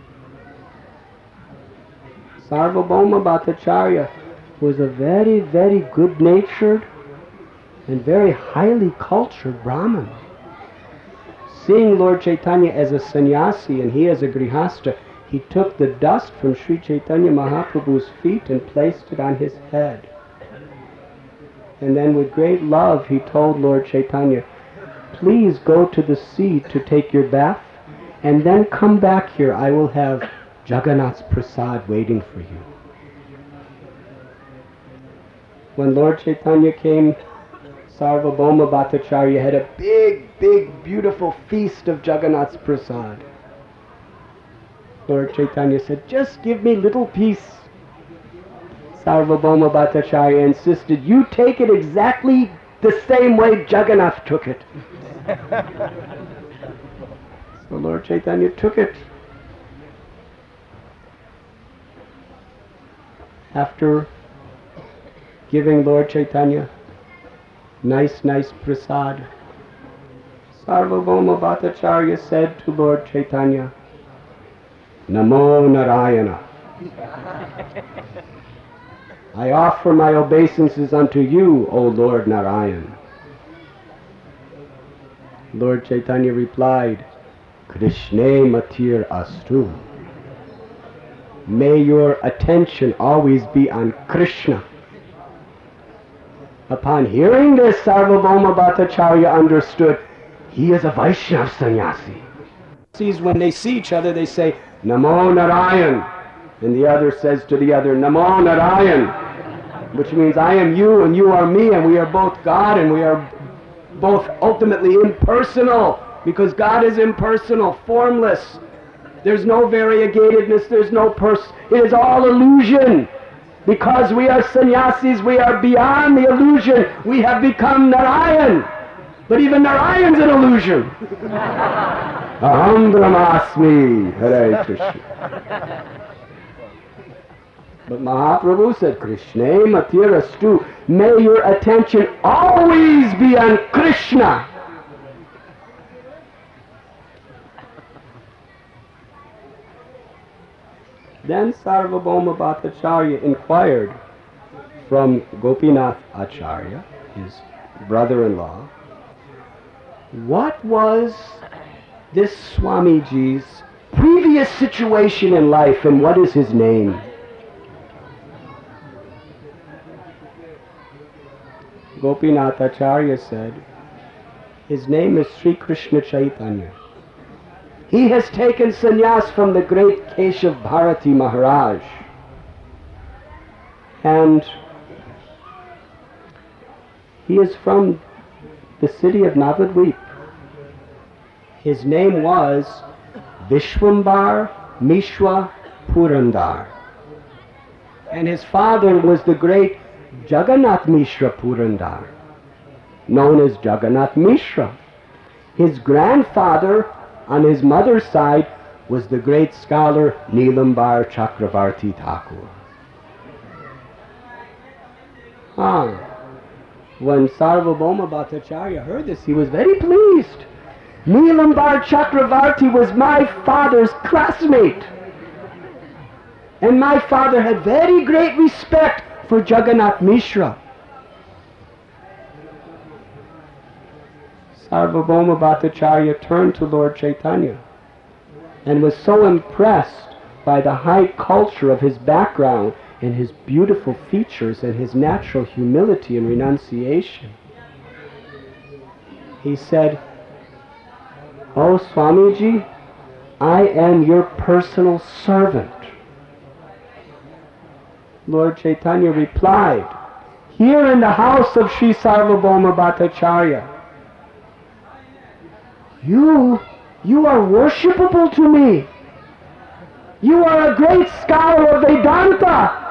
Sarvabhauma Bhattacharya was a very, very good-natured and very highly cultured Brahmin. Seeing Lord Chaitanya as a sannyasi and he as a grihasta, he took the dust from Sri Chaitanya Mahaprabhu's feet and placed it on his head. And then with great love he told Lord Chaitanya, "Please go to the sea to take your bath and then come back here. I will have Jagannath's prasad waiting for you." When Lord Chaitanya came, Sarvabhauma Bhattacharya had a big, big, beautiful feast of Jagannath's prasad. Lord Chaitanya said, "Just give me little piece." Sarvabhauma Bhattacharya insisted, "You take it exactly the same way Jagannath took it." So Lord Chaitanya took it. After giving Lord Chaitanya nice prasad, Sarvabhauma Bhattacharya said to Lord Chaitanya, "Namo Narayana. I offer my obeisances unto you, O Lord Narayan." Lord Chaitanya replied, "Krishna matir astu." May your attention always be on Krishna. Upon hearing this, Sarvabhauma Bhattacharya understood he is a Vaishnava sannyasi. When they see each other, they say, "Namo Narayan," and the other says to the other, "Namo Narayan," which means I am you and you are me, and we are both God, and we are both ultimately impersonal, because God is impersonal, formless. There's no variegatedness, there's no it is all illusion. Because we are sannyasis, we are beyond the illusion. We have become Narayan. But even Narayan's an illusion. Aham Brahmasmi. Hare Krishna. But Mahaprabhu said, Krishna matirastu. May your attention always be on Krishna. Then Sarvabhauma Bhattacharya inquired from Gopinath Acharya, his brother-in-law, what was this Swamiji's previous situation in life and what is his name? Gopinath Acharya said, his name is Sri Krishna Chaitanya. He has taken sannyas from the great Keshav Bharati Maharaj. And he is from the city of Navadvip. His name was Vishwambar Mishwa Purandar. And his father was the great Jagannath Mishra Purandar, known as Jagannath Mishra. His grandfather on his mother's side was the great scholar Nilambar Chakravarti Thakur. When Sarvabhauma Bhattacharya heard this, he was very pleased. Nilambar Chakravarti was my father's classmate. And my father had very great respect for Jagannath Mishra. Sarvabhauma Bhattacharya turned to Lord Chaitanya and was so impressed by the high culture of his background and his beautiful features and his natural humility and renunciation. He said, "Oh Swamiji, I am your personal servant." Lord Chaitanya replied, "Here in the house of Sri Sarvabhauma Bhattacharya, you are worshipable to me. You are a great scholar of Vedanta.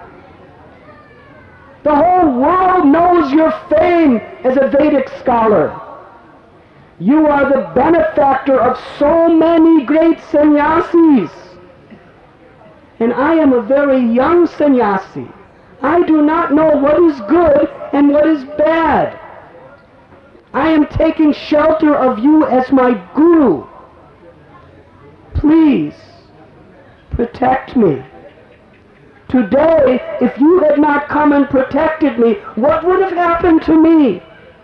The whole world knows your fame as a Vedic scholar. You are the benefactor of so many great sannyasis. And I am a very young sannyasi. I do not know what is good and what is bad. I am taking shelter of you as my guru. Please, protect me. Today, if you had not come and protected me, what would have happened to me?"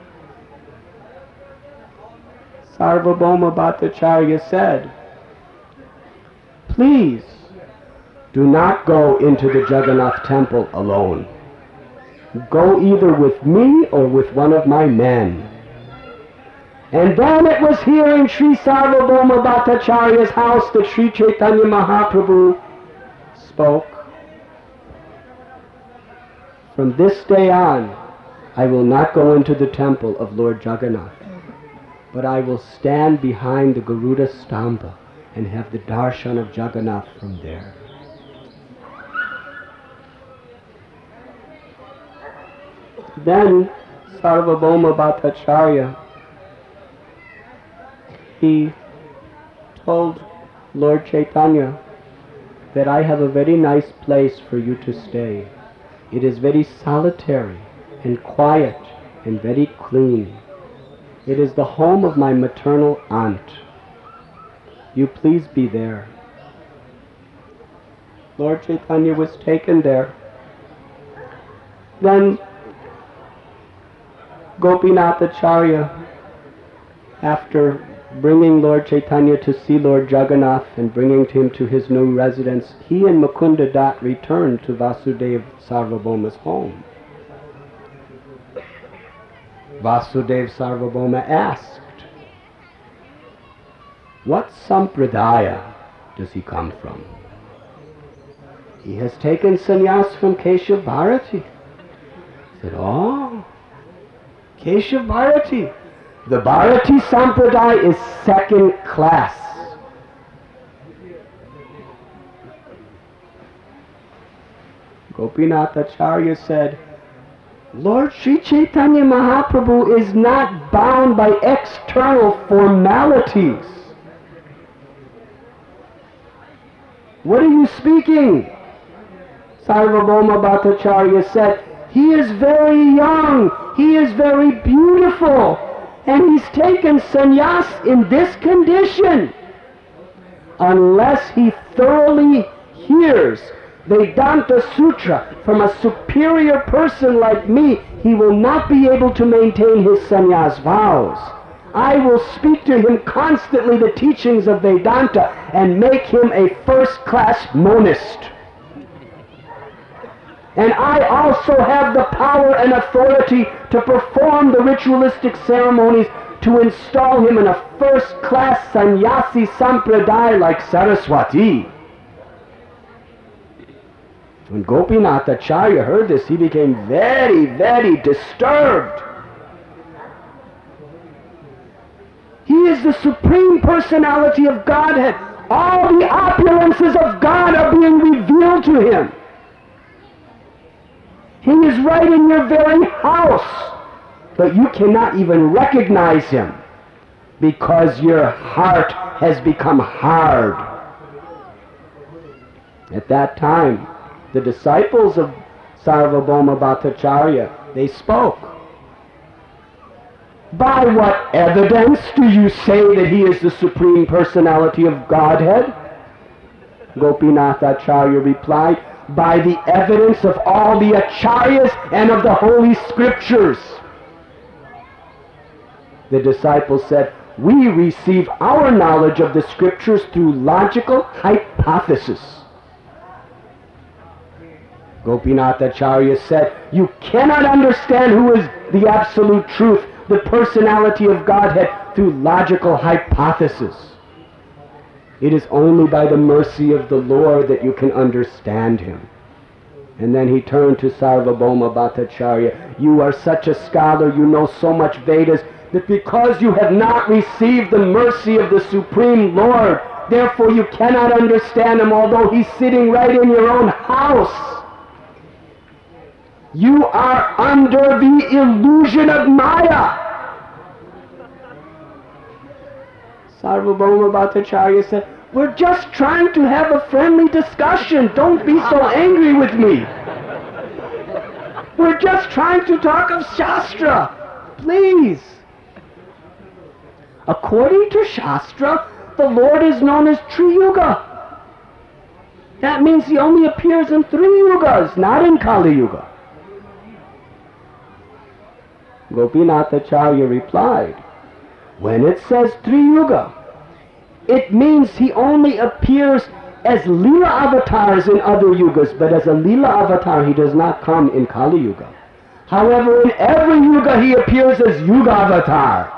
Sarvabhauma Bhattacharya said, "Please, do not go into the Jagannath temple alone. Go either with me or with one of my men." And then it was here in Sri Sarvabhauma Bhattacharya's house that Sri Chaitanya Mahaprabhu spoke. "From this day on, I will not go into the temple of Lord Jagannath, but I will stand behind the Garuda Stamba and have the darshan of Jagannath from there." Then Sarvabhauma Bhattacharya, he told Lord Chaitanya that I have a very nice place for you to stay. It is very solitary and quiet and very clean. It is the home of my maternal aunt. You please be there. Lord Chaitanya was taken there. Then Gopinath Acharya, after bringing Lord Chaitanya to see Lord Jagannath and bringing him to his new residence, he and Mukunda Dat returned to Vasudeva Sarvabhauma's home. Vasudeva Sarvabhauma asked, "What sampradaya does he come from?" "He has taken sannyas from Keshav Bharati." He said, "Oh, Keshav Bharati. The Bharati Sampradaya is second class." Gopinath Acharya said, "Lord Sri Chaitanya Mahaprabhu is not bound by external formalities. What are you speaking? Sarvabhauma Bhattacharya said, he is very young, he is very beautiful, and he's taken sannyas in this condition. Unless he thoroughly hears Vedanta Sutra from a superior person like me, he will not be able to maintain his sannyas vows. I will speak to him constantly the teachings of Vedanta and make him a first-class monist. And I also have the power and authority to perform the ritualistic ceremonies to install him in a first-class sannyasi sampradaya like Saraswati. When Gopinath Acharya heard this, he became very, very disturbed. He is the Supreme Personality of Godhead. All the opulences of God are being revealed to him. He is right in your very house, but you cannot even recognize him because your heart has become hard. At that time, the disciples of Sarvabhauma Bhattacharya, they spoke. By what evidence do you say that he is the Supreme Personality of Godhead? Gopinath Acharya replied, by the evidence of all the acharyas and of the Holy Scriptures. The disciples said, we receive our knowledge of the Scriptures through logical hypothesis. Gopinath Acharya said, you cannot understand who is the absolute truth, the personality of Godhead, through logical hypothesis. It is only by the mercy of the Lord that you can understand him. And then he turned to Sarvabhauma Bhattacharya. You are such a scholar, you know so much Vedas, that because you have not received the mercy of the Supreme Lord, therefore you cannot understand him, although he's sitting right in your own house. You are under the illusion of Maya. Sarvabhauma Bhattacharya said, we're just trying to have a friendly discussion. Don't be so angry with me. We're just trying to talk of Shastra. Please. According to Shastra, the Lord is known as Triyuga. That means he only appears in 3 yugas, not in Kali Yuga. Gopinath Acharya replied, when it says Triyuga, it means he only appears as Leela avatars in other yugas, but as a Leela avatar he does not come in Kali Yuga. However, in every yuga he appears as Yuga avatar.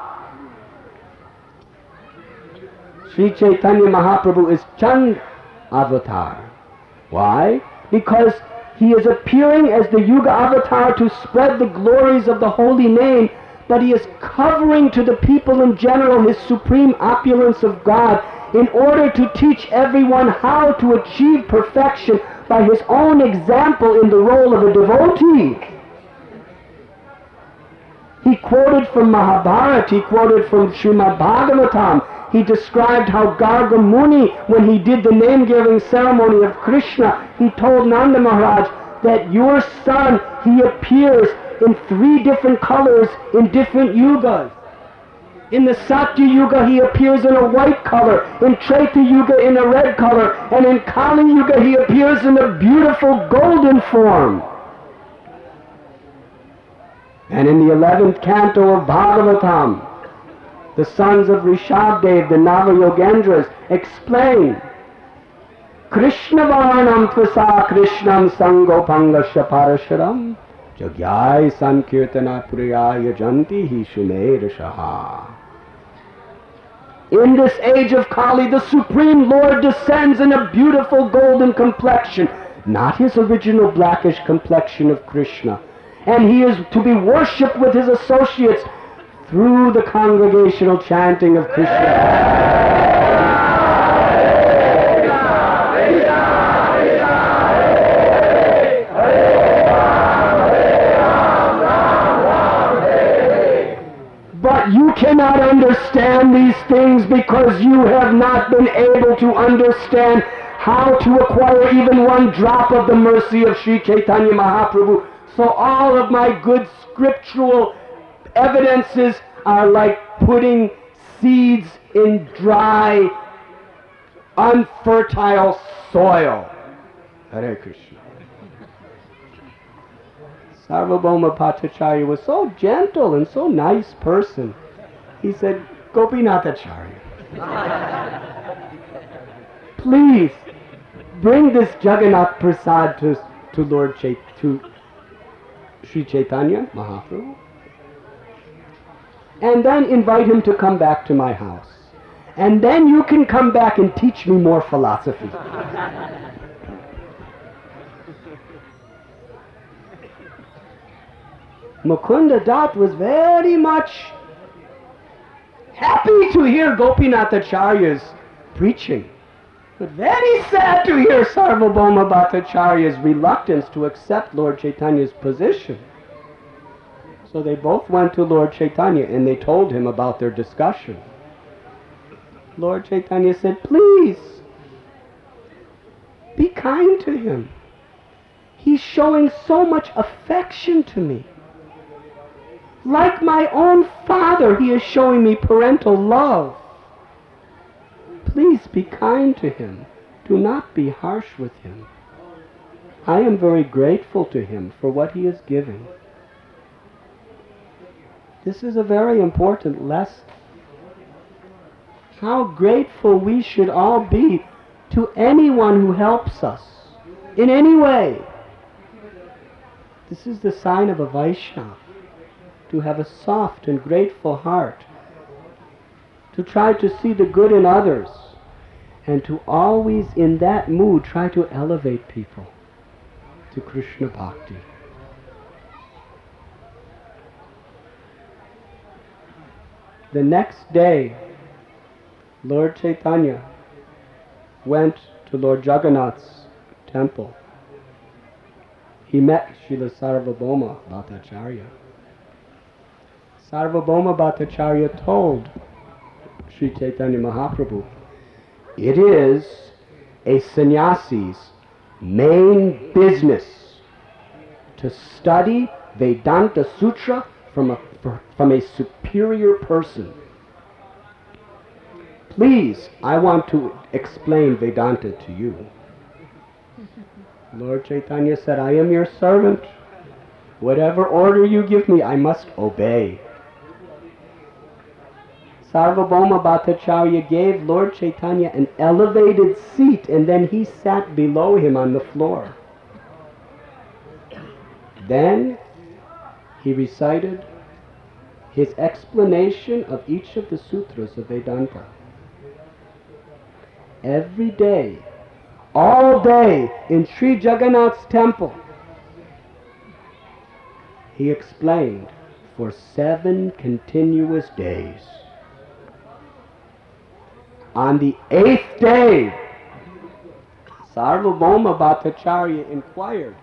Sri Chaitanya Mahaprabhu is Chand avatar. Why? Because he is appearing as the Yuga avatar to spread the glories of the holy name, but he is covering to the people in general his supreme opulence of God in order to teach everyone how to achieve perfection by his own example in the role of a devotee. He quoted from Mahabharata, he quoted from Srimad Bhagavatam. He described how Garga Muni, when he did the name-giving ceremony of Krishna, he told Nanda Maharaj that your son, he appears in 3 different colors in different yugas. In the Satya Yuga he appears in a white color, in Treta Yuga in a red color, and in Kali Yuga he appears in a beautiful golden form. And in the 11th canto of Bhagavatam, the sons of Rishabdev, the Navayogendras, explain Krishna Varnam Tvasa Krishnam Sangopangasya Parasharam Jagyai Sankirtana Puraya Janti Hi Shumerashaha. In this age of Kali, the Supreme Lord descends in a beautiful golden complexion, not his original blackish complexion of Krishna. And he is to be worshipped with his associates through the congregational chanting of Krishna. But you cannot understand these things because you have not been able to understand how to acquire even one drop of the mercy of Sri Chaitanya Mahaprabhu. So all of my good scriptural evidences are like putting seeds in dry, unfertile soil. Hare Krishna. Sarvabhauma Bhattacharya was so gentle and so nice person. He said, Gopinathacharya, please bring this Jagannath Prasad to Lord to Sri Chaitanya Mahaprabhu, and then invite him to come back to my house. And then you can come back and teach me more philosophy. Mukunda Dutt was very much happy to hear Gopinathacharya's preaching, but very sad to hear Sarvabhauma Bhattacharya's reluctance to accept Lord Chaitanya's position. So they both went to Lord Chaitanya and they told him about their discussion. Lord Chaitanya said, please, be kind to him. He's showing so much affection to me. Like my own father, he is showing me parental love. Please be kind to him. Do not be harsh with him. I am very grateful to him for what he is giving. This is a very important lesson. How grateful we should all be to anyone who helps us in any way. This is the sign of a Vaishnava, to have a soft and grateful heart, to try to see the good in others, and to always in that mood try to elevate people to Krishna Bhakti. The next day, Lord Chaitanya went to Lord Jagannath's temple. He met Srila Sarvabhauma Bhattacharya. Sarvabhauma Bhattacharya told Sri Chaitanya Mahaprabhu, it is a sannyasi's main business to study Vedanta Sutra from a superior person. Please, I want to explain Vedanta to you. Lord Chaitanya said, I am your servant. Whatever order you give me, I must obey. Sarvabhauma Bhattacharya gave Lord Chaitanya an elevated seat, and then he sat below him on the floor. Then he recited his explanation of each of the sutras of Vedanta. Every day, all day, in Sri Jagannath's temple, he explained for 7 continuous days. On the 8th day, Sarvabhauma Bhattacharya inquired,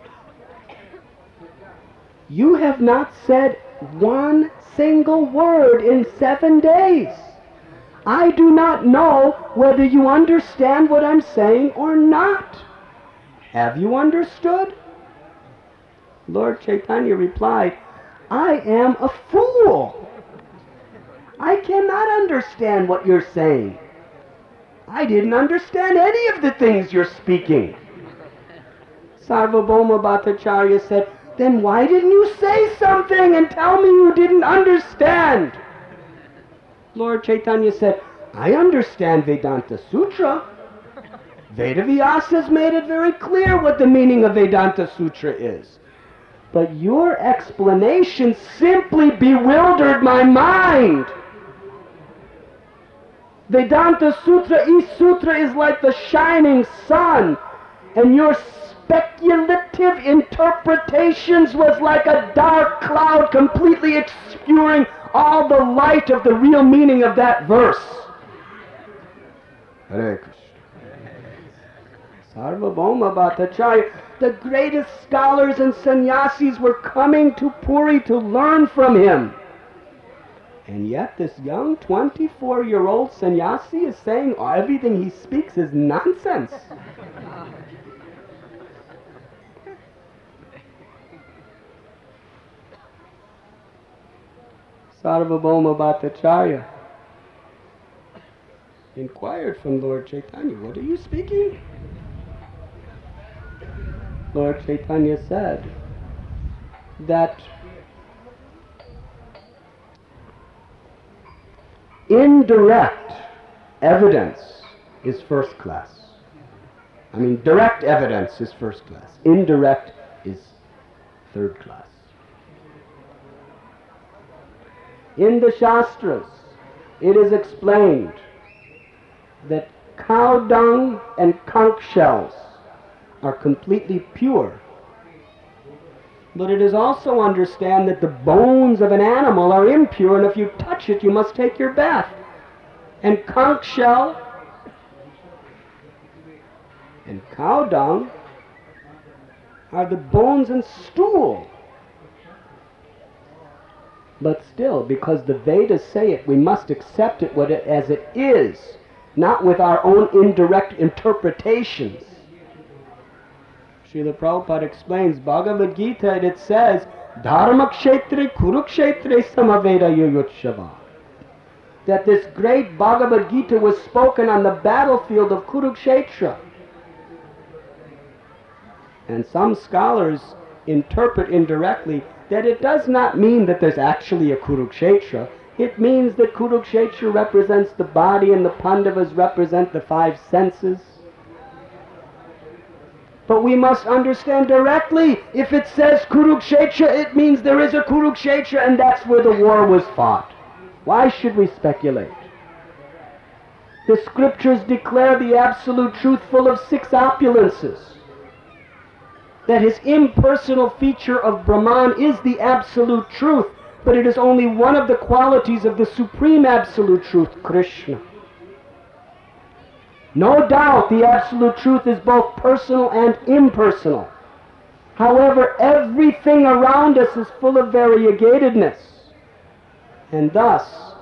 you have not said one single word in 7 days. I do not know whether you understand what I'm saying or not. Have you understood? Lord Chaitanya replied, I am a fool. I cannot understand what you're saying. I didn't understand any of the things you're speaking. Sarvabhauma Bhattacharya said, then why didn't you say something and tell me you didn't understand? Lord Chaitanya said, I understand Vedanta Sutra. Vedavyasa made it very clear what the meaning of Vedanta Sutra is. But your explanation simply bewildered my mind. Vedanta Sutra, each sutra is like the shining sun, and your speculative interpretations was like a dark cloud completely obscuring all the light of the real meaning of that verse. Hare Krishna. Sarvabhauma Bhattacharya, the greatest scholars and sannyasis were coming to Puri to learn from him. And yet this young 24-year-old sannyasi is saying everything he speaks is nonsense. Sarvabhauma Bhattacharya inquired from Lord Chaitanya, what are you speaking? Lord Chaitanya said that indirect evidence is first class. I mean, direct evidence is first class. Indirect is third class. In the Shastras, it is explained that cow dung and conch shells are completely pure. But it is also understood that the bones of an animal are impure, and if you touch it, you must take your bath. And conch shell and cow dung are the bones and stool. But still, because the Vedas say it, we must accept it as it is, not with our own indirect interpretations. Srila Prabhupada explains, Bhagavad Gita, it says, Dharma kshetre kurukshetre samaveda yuyutshava. That this great Bhagavad Gita was spoken on the battlefield of Kurukshetra. And some scholars interpret indirectly that it does not mean that there's actually a Kurukshetra. It means that Kurukshetra represents the body and the Pandavas represent the five senses. But we must understand directly, if it says Kurukshetra, it means there is a Kurukshetra and that's where the war was fought. Why should we speculate? The scriptures declare the absolute truth full of six opulences. That his impersonal feature of Brahman is the absolute truth, but it is only one of the qualities of the supreme absolute truth, Krishna. No doubt the absolute truth is both personal and impersonal. However, everything around us is full of variegatedness. And thus,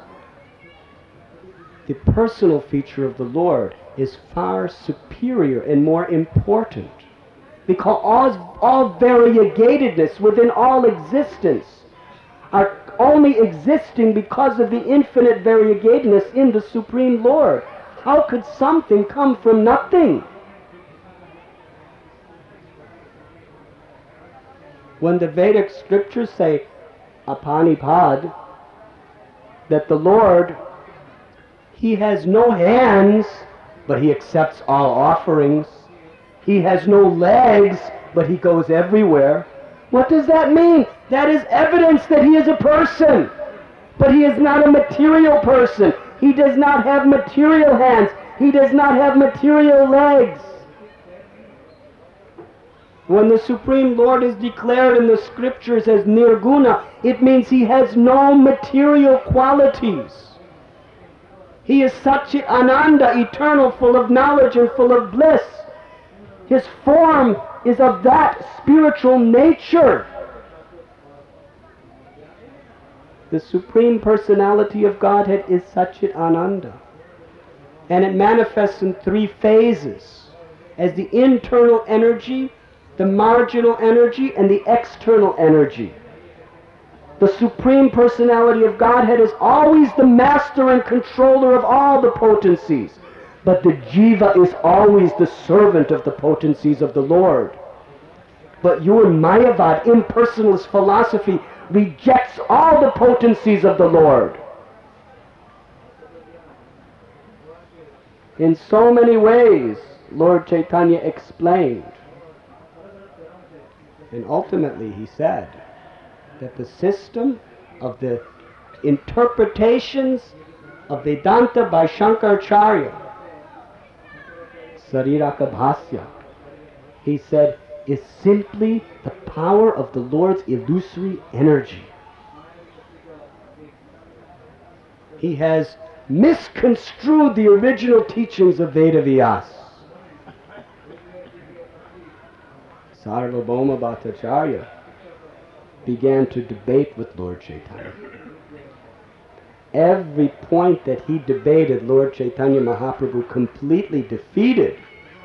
the personal feature of the Lord is far superior and more important. Because all variegatedness within all existence are only existing because of the infinite variegatedness in the Supreme Lord. How could something come from nothing? When the Vedic scriptures say, Apanipad, that the Lord, He has no hands, but He accepts all offerings. He has no legs, but He goes everywhere. What does that mean? That is evidence that He is a person. But He is not a material person. He does not have material hands. He does not have material legs. When the Supreme Lord is declared in the scriptures as Nirguna, it means He has no material qualities. He is Satchit Ananda, eternal, full of knowledge and full of bliss. His form is of that spiritual nature. The Supreme Personality of Godhead is Satchit Ananda. And it manifests in three phases, as the internal energy, the marginal energy, and the external energy. The Supreme Personality of Godhead is always the master and controller of all the potencies. But the Jiva is always the servant of the potencies of the Lord. But your Mayavad, impersonalist philosophy, rejects all the potencies of the Lord. In so many ways, Lord Chaitanya explained. And ultimately he said that the system of the interpretations of Vedanta by Shankaracharya, Sariraka Bhasya, he said, is simply the power of the Lord's illusory energy. He has misconstrued the original teachings of Vedavyas. Sarvabhauma Bhattacharya began to debate with Lord Chaitanya. every point that he debated, Lord Chaitanya Mahaprabhu completely defeated.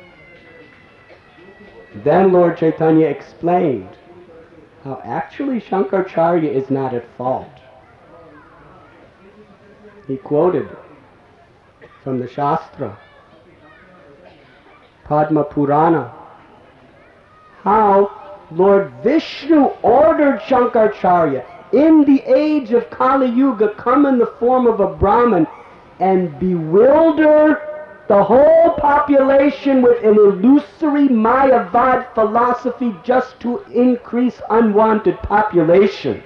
Then Lord Chaitanya explained how actually Shankaracharya is not at fault. He quoted from the Shastra, Padma Purana, how Lord Vishnu ordered Shankaracharya in the age of Kali Yuga come in the form of a Brahmin and bewilder the whole population with an illusory Mayavad philosophy just to increase unwanted population.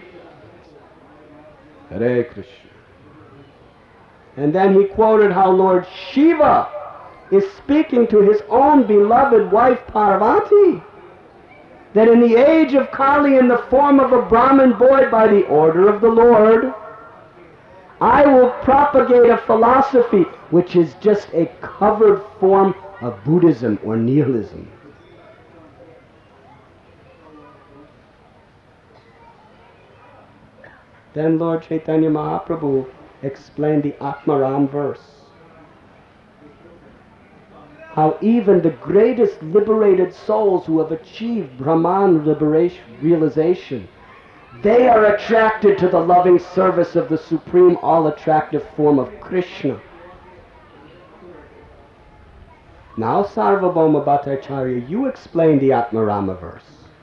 Hare Krishna. And then he quoted how Lord Shiva is speaking to his own beloved wife Parvati, that in the age of Kali, in the form of a Brahmin boy by the order of the Lord, I will propagate a philosophy which is just a covered form of Buddhism or nihilism. Then Lord Chaitanya Mahaprabhu explained the Atmaram verse. How even the greatest liberated souls who have achieved Brahman realization, they are attracted to the loving service of the supreme all-attractive form of Krishna. Now, Sarvabhauma Bhattacharya, you explain the Atmarama verse.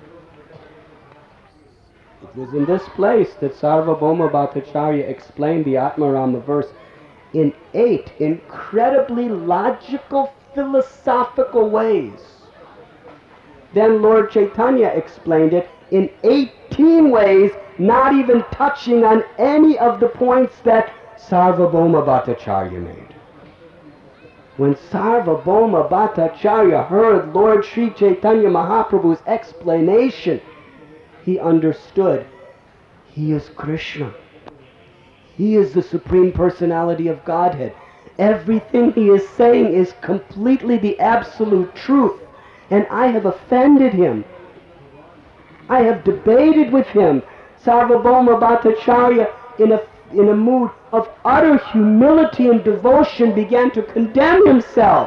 It was in this place that Sarvabhauma Bhattacharya explained the Atmarama verse in 8 incredibly logical, philosophical ways. Then Lord Chaitanya explained it in 18 ways, not even touching on any of the points that Sarvabhauma Bhattacharya made. When Sarvabhauma Bhattacharya heard Lord Sri Chaitanya Mahaprabhu's explanation, he understood he is Krishna. He is the Supreme Personality of Godhead. Everything he is saying is completely the absolute truth, and I have offended him. I have debated with him. Sarvabhauma Bhattacharya, in a mood of utter humility and devotion, began to condemn himself.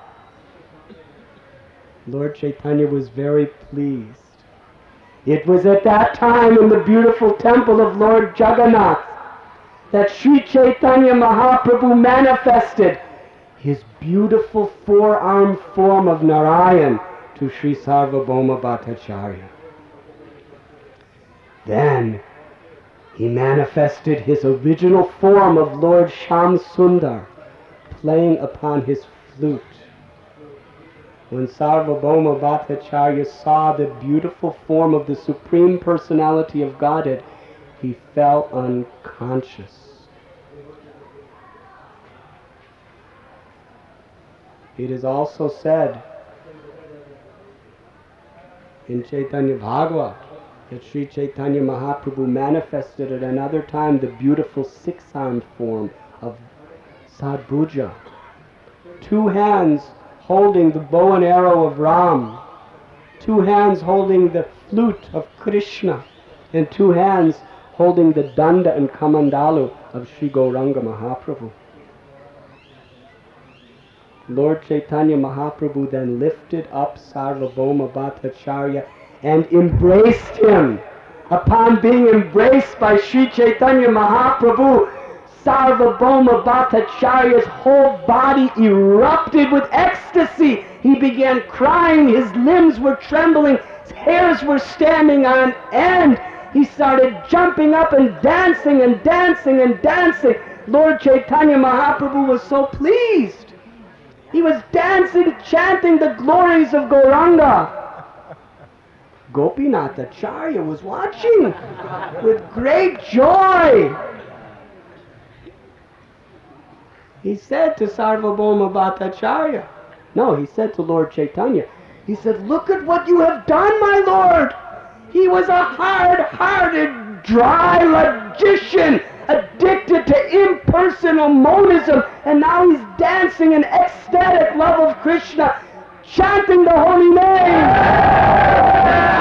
Lord Chaitanya was very pleased. It was at that time in the beautiful temple of Lord Jagannath that Sri Chaitanya Mahaprabhu manifested his beautiful four-armed form of Narayan to Sri Sarvabhauma Bhattacharya. Then he manifested his original form of Lord Shyam Sundar, playing upon his flute. When Sarvabhauma Bhattacharya saw the beautiful form of the Supreme Personality of Godhead, he fell unconscious. It is also said in Chaitanya Bhagavat that Sri Chaitanya Mahaprabhu manifested at another time the beautiful six-armed form of Sadbhuja. 2 hands holding the bow and arrow of Ram, 2 hands holding the flute of Krishna, and 2 hands holding the danda and kamandalu of Sri Gauranga Mahaprabhu. Lord Chaitanya Mahaprabhu then lifted up Sarvabhauma Bhattacharya and embraced him. Upon being embraced by Sri Chaitanya Mahaprabhu, Sarvabhauma Bhattacharya's whole body erupted with ecstasy. He began crying, his limbs were trembling, his hairs were standing on end. He started jumping up and dancing and dancing and dancing. Lord Chaitanya Mahaprabhu was so pleased. He was dancing, chanting the glories of Gauranga. Gopinath Acharya was watching with great joy. He said to Sarvabhauma Bhattacharya, no, he said to Lord Chaitanya, he said, look at what you have done, my Lord. He was a hard-hearted, dry logician, addicted to impersonal monism, and now he's dancing in ecstatic love of Krishna, chanting the holy name.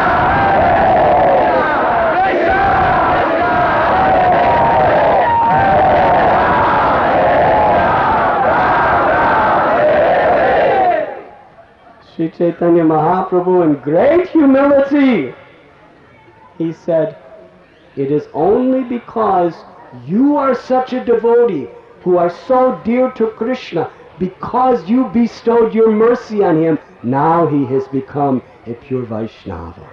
Sri Chaitanya Mahaprabhu, in great humility, he said, it is only because you are such a devotee who are so dear to Krishna, because you bestowed your mercy on him, now he has become a pure Vaishnava.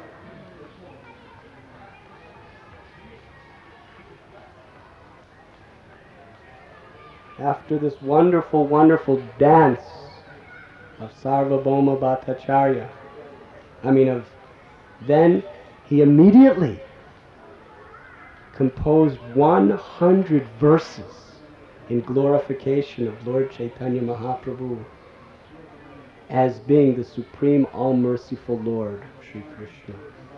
After this wonderful, wonderful dance of Sarvabhauma Bhattacharya, then he immediately composed 100 verses in glorification of Lord Chaitanya Mahaprabhu as being the Supreme All-Merciful Lord, Sri Krishna.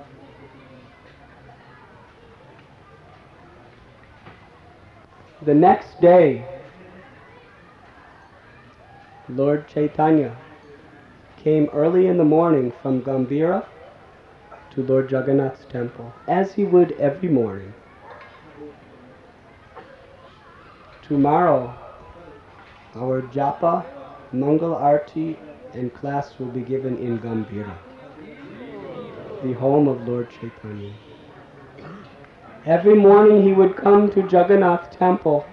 The next day, Lord Chaitanya came early in the morning from Gambhira to Lord Jagannath's temple, as he would every morning. Tomorrow, our Japa, Mangal Arti, and class will be given in Gambhira, the home of Lord Chaitanya. Every morning he would come to Jagannath temple,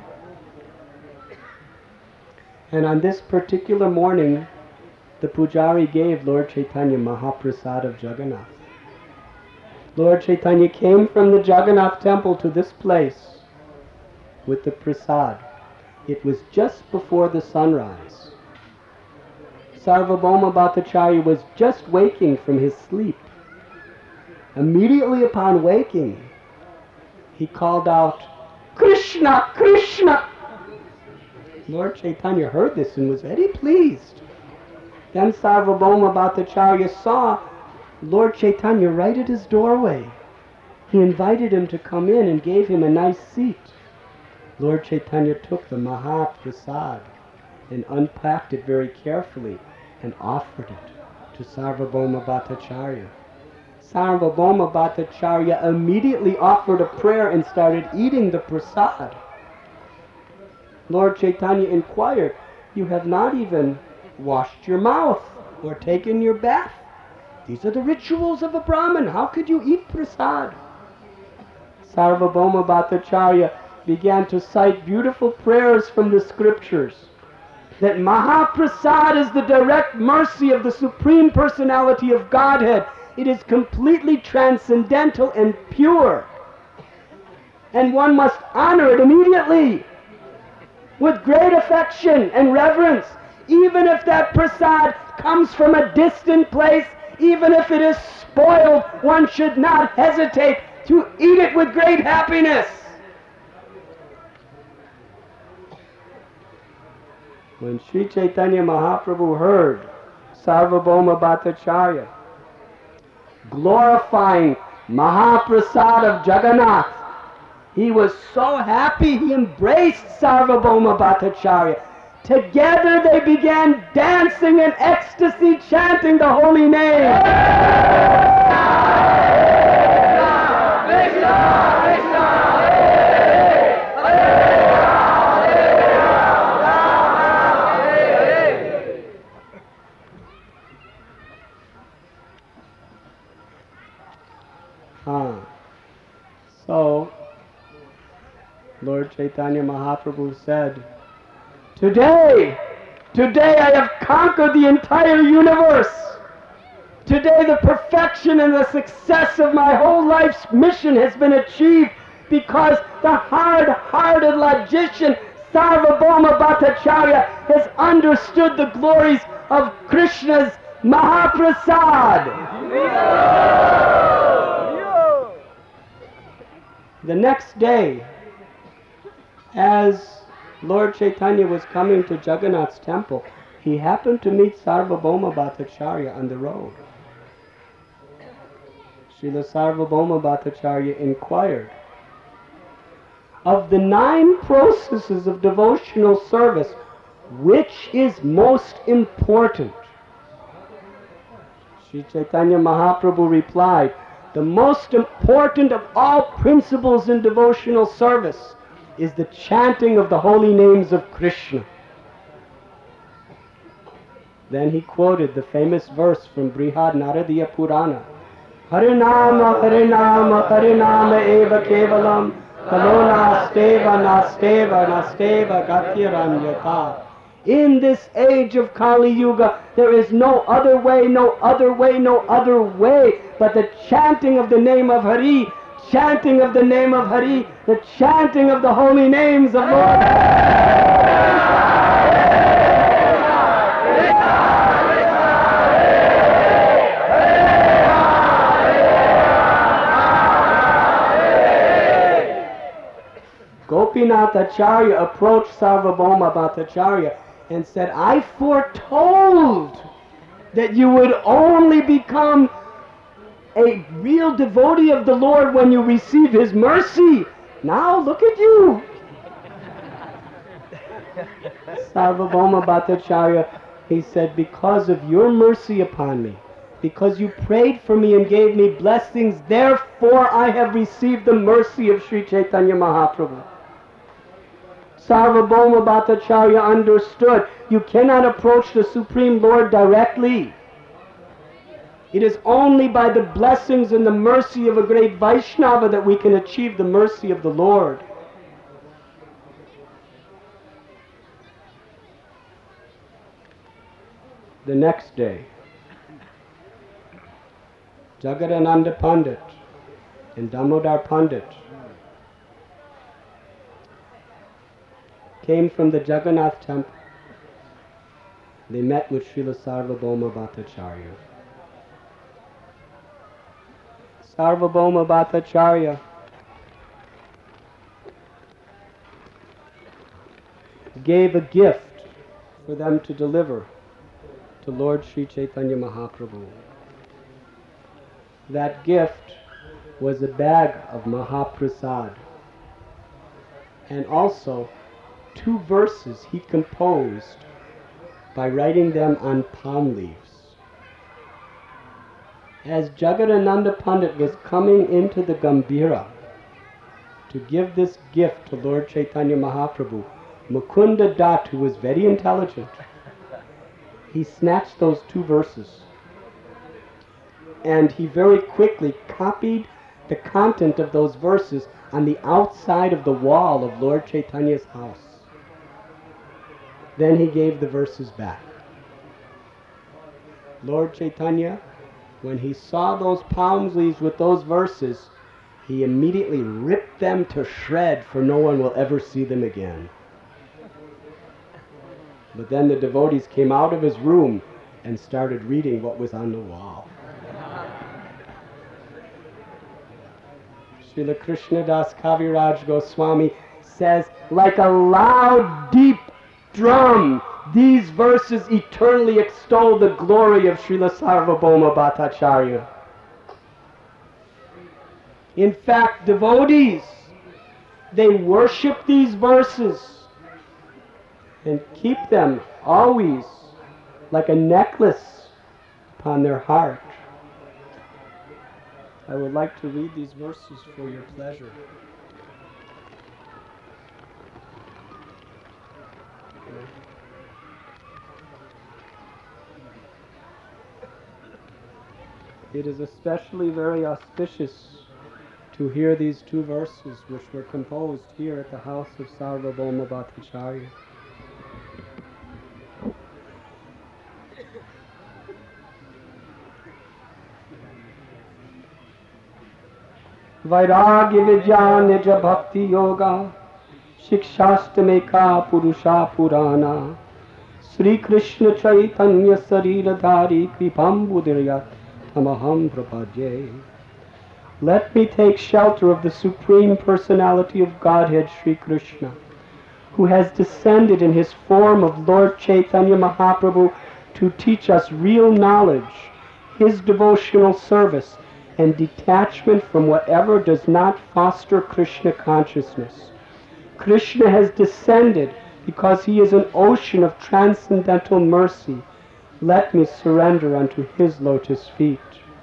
and on this particular morning, the Pujari gave Lord Chaitanya Mahaprasad of Jagannath. Lord Chaitanya came from the Jagannath temple to this place with the prasad. It was just before the sunrise. Sarvabhauma Bhattacharya was just waking from his sleep. Immediately upon waking, he called out, "Krishna, Krishna!" Lord Chaitanya heard this and was very pleased. Then Sarvabhauma Bhattacharya saw Lord Chaitanya right at his doorway. He invited him to come in and gave him a nice seat. Lord Chaitanya took the Mahaprasad and unpacked it very carefully and offered it to Sarvabhauma Bhattacharya. Sarvabhauma Bhattacharya immediately offered a prayer and started eating the prasad. Lord Chaitanya inquired, "You have not even washed your mouth or taken your bath. These are the rituals of a Brahmin. How could you eat prasad?" Sarvabhauma Bhattacharya began to cite beautiful prayers from the scriptures, that Mahaprasad is the direct mercy of the Supreme Personality of Godhead. It is completely transcendental and pure, and one must honor it immediately with great affection and reverence, even if that prasad comes from a distant place, even if it is spoiled, one should not hesitate to eat it with great happiness. When Sri Chaitanya Mahaprabhu heard Sarvabhauma Bhattacharya glorifying Mahaprasad of Jagannath, he was so happy he embraced Sarvabhauma Bhattacharya. Together they began dancing in ecstasy, chanting the holy name. So, Lord Chaitanya Mahaprabhu said, Today I have conquered the entire universe. Today the perfection and the success of my whole life's mission has been achieved because the hard-hearted logician Sarvabhauma Bhattacharya has understood the glories of Krishna's Mahaprasad. The next day, as Lord Chaitanya was coming to Jagannath's temple, he happened to meet Sarvabhauma Bhattacharya on the road. Srila Sarvabhauma Bhattacharya inquired, of the 9 processes of devotional service, which is most important? Sri Chaitanya Mahaprabhu replied, the most important of all principles in devotional service is the chanting of the holy names of Krishna. Then he quoted the famous verse from Brihad Naradiya Purana. Harinama, Harinama, Harinama eva kevalam, kalo nasteva, nasteva, nasteva gatiranyata. In this age of Kali Yuga, there is no other way, no other way, no other way but the chanting of the name of Hari, chanting of the name of Hari, the chanting of the holy names of Lord. Gopinath Acharya approached Sarvabhauma Bhattacharya and said, I foretold that you would only become a real devotee of the Lord when you receive His mercy. Now look at you. Sarvabhauma Bhattacharya, he said, because of your mercy upon me, because you prayed for me and gave me blessings, therefore I have received the mercy of Sri Chaitanya Mahaprabhu. Sarvabhauma Bhattacharya understood you cannot approach the Supreme Lord directly. It is only by the blessings and the mercy of a great Vaishnava that we can achieve the mercy of the Lord. The next day, Jagadananda Pandit and Damodar Pandit came from the Jagannath temple. They met with Srila Sarvabhauma Bhattacharya. Sarvabhauma Bhattacharya gave a gift for them to deliver to Lord Sri Chaitanya Mahaprabhu. That gift was a bag of Mahaprasad, and also 2 verses he composed by writing them on palm leaves. As Jagadananda Pandit was coming into the Gambhira to give this gift to Lord Chaitanya Mahaprabhu, Mukunda Dutt, who was very intelligent, he snatched those 2 verses and he very quickly copied the content of those verses on the outside of the wall of Lord Chaitanya's house. Then he gave the verses back. Lord Chaitanya, when he saw those palm leaves with those verses, he immediately ripped them to shreds, for no one will ever see them again. But then the devotees came out of his room and started reading what was on the wall. Srila Krishnadas Kaviraj Goswami says, like a loud, deep drum, these verses eternally extol the glory of Srila Sarvabhauma Bhattacharya. In fact, devotees, they worship these verses and keep them always like a necklace upon their heart. I would like to read these verses for your pleasure. It is especially very auspicious to hear these 2 verses which were composed here at the house of Sarvabhauma Bhattacharya. Vairagya Vidya Nija Bhakti Yoga Shikshastameka Purusha Purana Sri Krishna Chaitanya Saridhari Kripambudiryat Tamaham Prapadye. Let me take shelter of the Supreme Personality of Godhead Sri Krishna, who has descended in his form of Lord Chaitanya Mahaprabhu to teach us real knowledge, his devotional service, and detachment from whatever does not foster Krishna consciousness. Krishna has descended because he is an ocean of transcendental mercy. Let me surrender unto his lotus feet.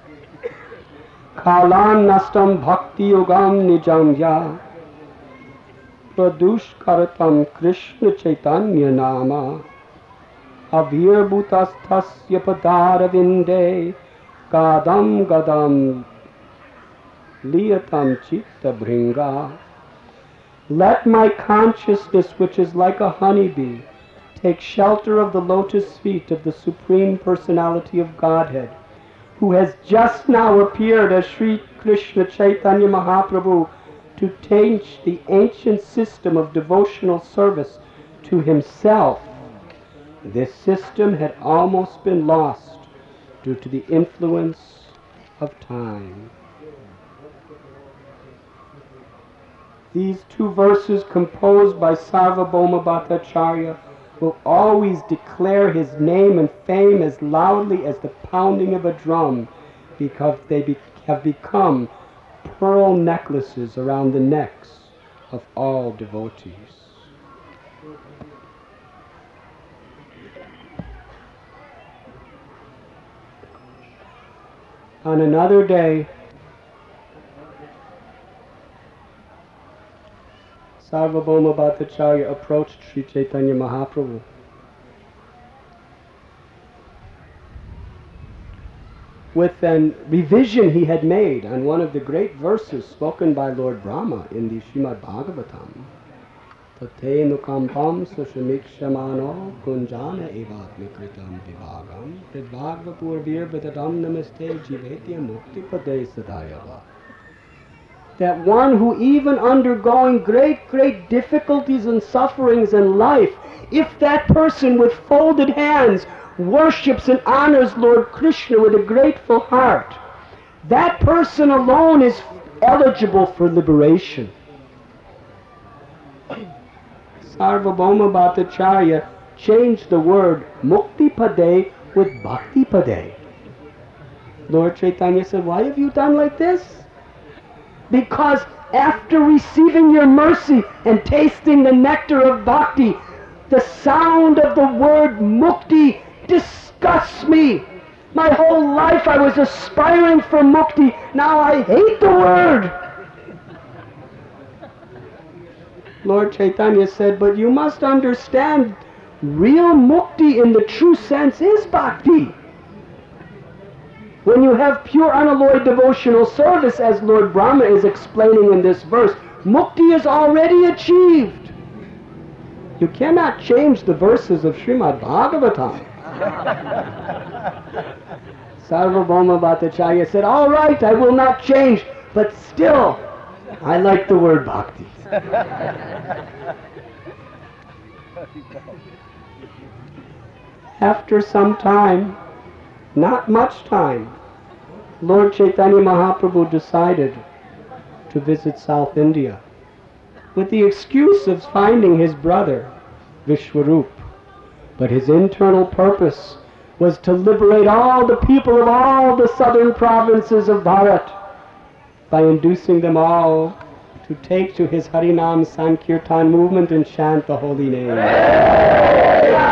Kalan nastam bhakti yogam nijam ya pradush karatam Krishna Chaitanya nama avirbhutastasya padarvinde gadam gadam liyatam chitta bhringa. Let my consciousness, which is like a honeybee, take shelter of the lotus feet of the Supreme Personality of Godhead, who has just now appeared as Sri Krishna Chaitanya Mahaprabhu to teach the ancient system of devotional service to himself. This system had almost been lost due to the influence of time. These two verses composed by Sarvabhauma Bhattacharya will always declare his name and fame as loudly as the pounding of a drum, because they have become pearl necklaces around the necks of all devotees. On another day, Sarvabhauma Bhattacharya approached Sri Chaitanya Mahaprabhu. With a revision he had made on one of the great verses spoken by Lord Brahma in the Srimad Bhagavatam. Tate nukampam sushamikshamano kunjana evatmikritam vivagam pridvagvapurvir vidadam namaste jivetya muktipade sadayava. That one who, even undergoing great difficulties and sufferings in life, if that person with folded hands worships and honors Lord Krishna with a grateful heart, that person alone is eligible for liberation. Sarvabhauma Bhattacharya changed the word Mukti Pade with Bhakti Pade. Lord Chaitanya said, "Why have you done like this?" Because after receiving your mercy and tasting the nectar of bhakti, the sound of the word mukti disgusts me. My whole life I was aspiring for mukti. Now I hate the word. Lord Chaitanya said, but you must understand, real mukti in the true sense is bhakti. When you have pure unalloyed devotional service, as Lord Brahma is explaining in this verse, mukti is already achieved. You cannot change the verses of Srimad Bhagavatam. Sarvabhauma Bhattacharya said, all right, I will not change, but still, I like the word bhakti. After some time, not much time, Lord Chaitanya Mahaprabhu decided to visit South India with the excuse of finding his brother, Vishwarup. But his internal purpose was to liberate all the people of all the southern provinces of Bharat by inducing them all to take to his Harinam Sankirtan movement and chant the holy name.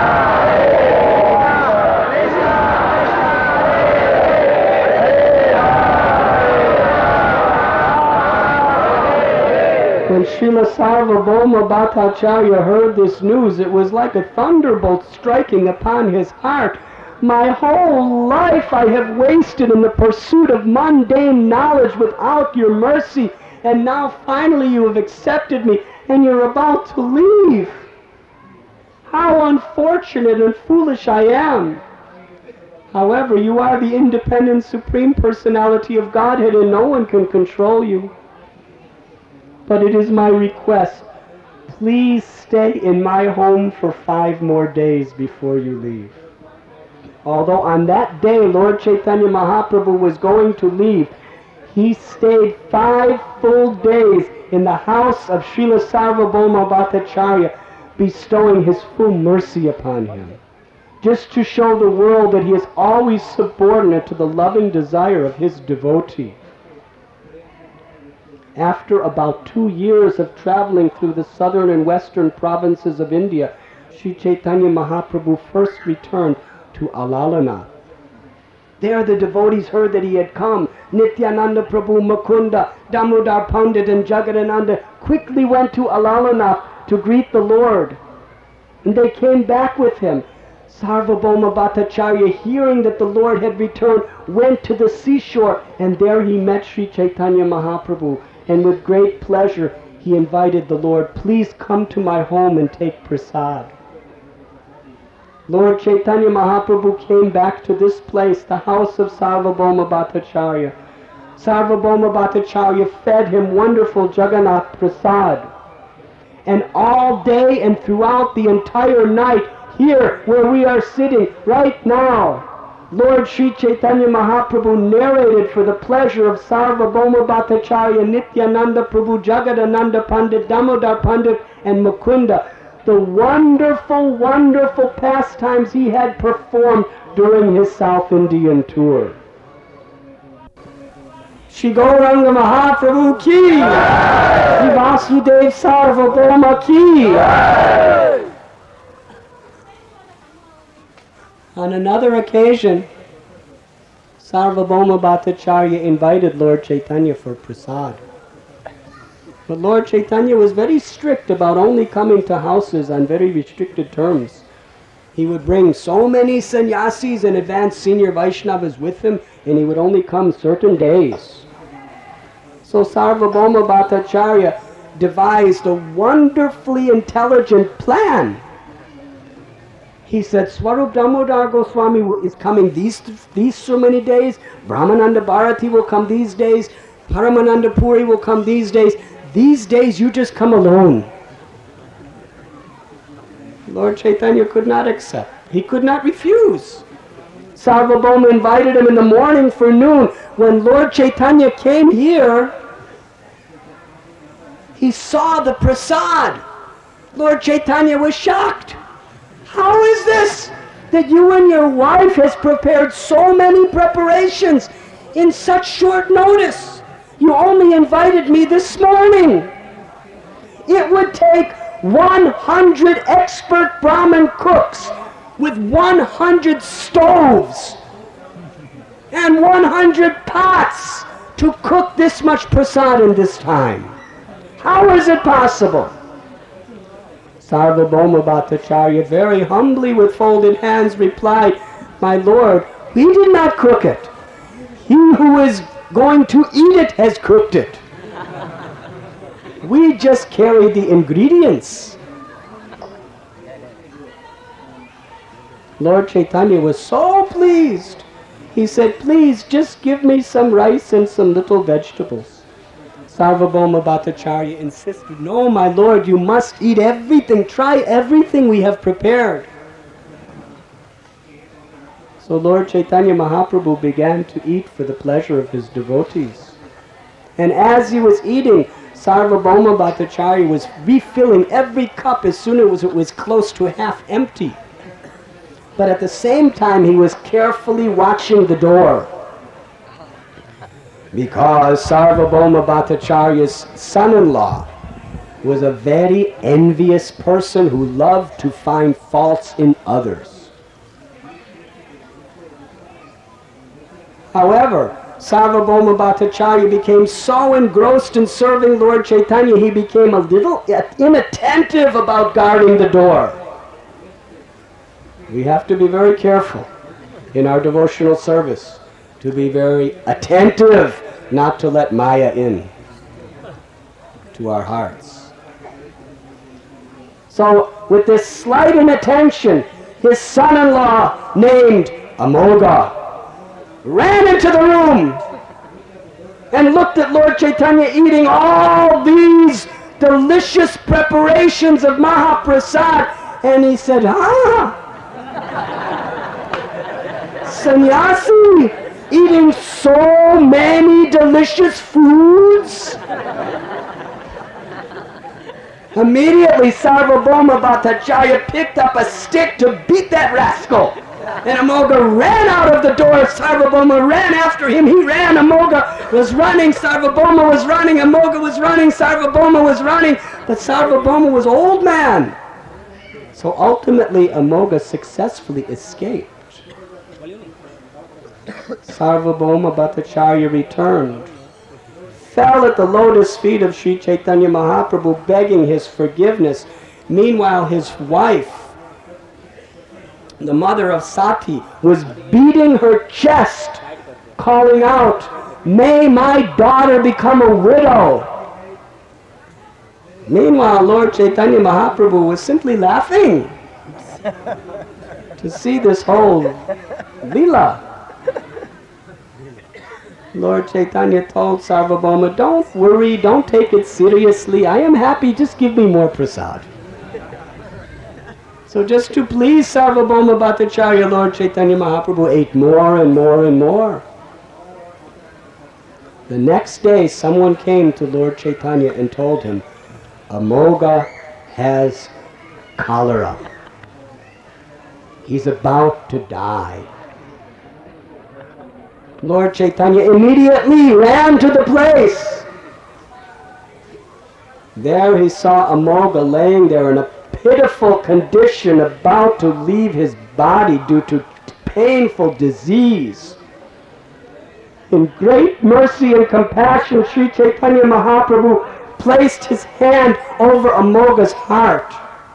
When Srila Sarvabhauma Bhattacharya heard this news, it was like a thunderbolt striking upon his heart. My whole life I have wasted in the pursuit of mundane knowledge without your mercy, and now finally you have accepted me, and you're about to leave. How unfortunate and foolish I am. However, you are the independent Supreme Personality of Godhead, and no one can control you. But it is my request, please stay in my home for 5 more days before you leave. Although on that day Lord Chaitanya Mahaprabhu was going to leave, he stayed 5 full days in the house of Srila Sarvabhauma Bhattacharya, bestowing his full mercy upon him, just to show the world that he is always subordinate to the loving desire of his devotee. After about 2 years of traveling through the southern and western provinces of India, Sri Chaitanya Mahaprabhu first returned to Alalanath. There the devotees heard that he had come. Nityananda Prabhu, Mukunda, Damodar Pandit and Jagadananda quickly went to Alalanath to greet the Lord. And they came back with him. Sarvabhauma Bhattacharya, hearing that the Lord had returned, went to the seashore, and there he met Sri Chaitanya Mahaprabhu. And with great pleasure, he invited the Lord, please come to my home and take prasad. Lord Chaitanya Mahaprabhu came back to this place, the house of Sarvabhauma Bhattacharya. Sarvabhauma Bhattacharya fed him wonderful Jagannath prasad. And all day and throughout the entire night, here where we are sitting right now, Lord Sri Chaitanya Mahaprabhu narrated for the pleasure of Sarvabhauma Bhattacharya, Nityananda Prabhu, Jagadananda Pandit, Damodar Pandit, and Mukunda, the wonderful, wonderful pastimes he had performed during his South Indian tour. Shri Gauranga Mahaprabhu ki, Shri Vasudev Sarvabhauma ki. On another occasion, Sarvabhauma Bhattacharya invited Lord Chaitanya for prasad. But Lord Chaitanya was very strict about only coming to houses on very restricted terms. He would bring so many sannyasis and advanced senior Vaishnavas with him, and he would only come certain days. So Sarvabhauma Bhattacharya devised a wonderfully intelligent plan. He said, Swarup Damodar Goswami is coming these so many days, Brahmananda Bharati will come these days, Paramananda Puri will come these days. These days you just come alone. Lord Chaitanya could not accept. He could not refuse. Sarvabhauma invited him in the morning for noon. When Lord Chaitanya came here, he saw the prasad. Lord Chaitanya was shocked. How is this that you and your wife has prepared so many preparations in such short notice? You only invited me this morning. It would take 100 expert Brahmin cooks with 100 stoves and 100 pots to cook this much prasad in this time. How is it possible? Sarvabhauma Bhattacharya very humbly with folded hands replied, my Lord, we did not cook it. He who is going to eat it has cooked it. We just carried the ingredients. Lord Chaitanya was so pleased. He said, please just give me some rice and some little vegetables. Sarvabhauma Bhattacharya insisted, no, my Lord, you must eat everything. Try everything we have prepared. So Lord Chaitanya Mahaprabhu began to eat for the pleasure of his devotees. And as he was eating, Sarvabhauma Bhattacharya was refilling every cup as soon as it was close to half empty. But at the same time, he was carefully watching the door. Because Sarvabhauma Bhattacharya's son-in-law was a very envious person who loved to find faults in others. However, Sarvabhauma Bhattacharya became so engrossed in serving Lord Chaitanya, he became a little inattentive about guarding the door. We have to be very careful in our devotional service, to be very attentive, not to let Maya in to our hearts. So, with this slight inattention, his son-in-law named Amoga ran into the room and looked at Lord Chaitanya eating all these delicious preparations of Mahaprasad, and he said, sannyasi eating so many delicious foods? Immediately Sarvabhauma Bhattacharya picked up a stick to beat that rascal. And Amoga ran out of the door. Sarvabhauma ran after him. He ran. Amoga was running. Sarvabhauma was running. Amoga was running. Sarvabhauma was running. But Sarvabhauma was old man. So ultimately Amoga successfully escaped. Sarvabhauma Bhattacharya returned, fell at the lotus feet of Sri Chaitanya Mahaprabhu begging his forgiveness. Meanwhile his wife the mother of Sati, was beating her chest, calling out, "May my daughter become a widow." Meanwhile, Lord Chaitanya Mahaprabhu was simply laughing to see this whole Leela. Lord Chaitanya told Sarvabhauma, "Don't worry, don't take it seriously. I am happy, just give me more prasad." So just to please Sarvabhauma Bhattacharya, Lord Chaitanya Mahaprabhu ate more and more and more. The next day, someone came to Lord Chaitanya and told him, "Amoga has cholera. He's about to die." Lord Chaitanya immediately ran to the place. There he saw Amoga laying there in a pitiful condition, about to leave his body due to painful disease. In great mercy and compassion, Sri Chaitanya Mahaprabhu placed his hand over Amoga's heart.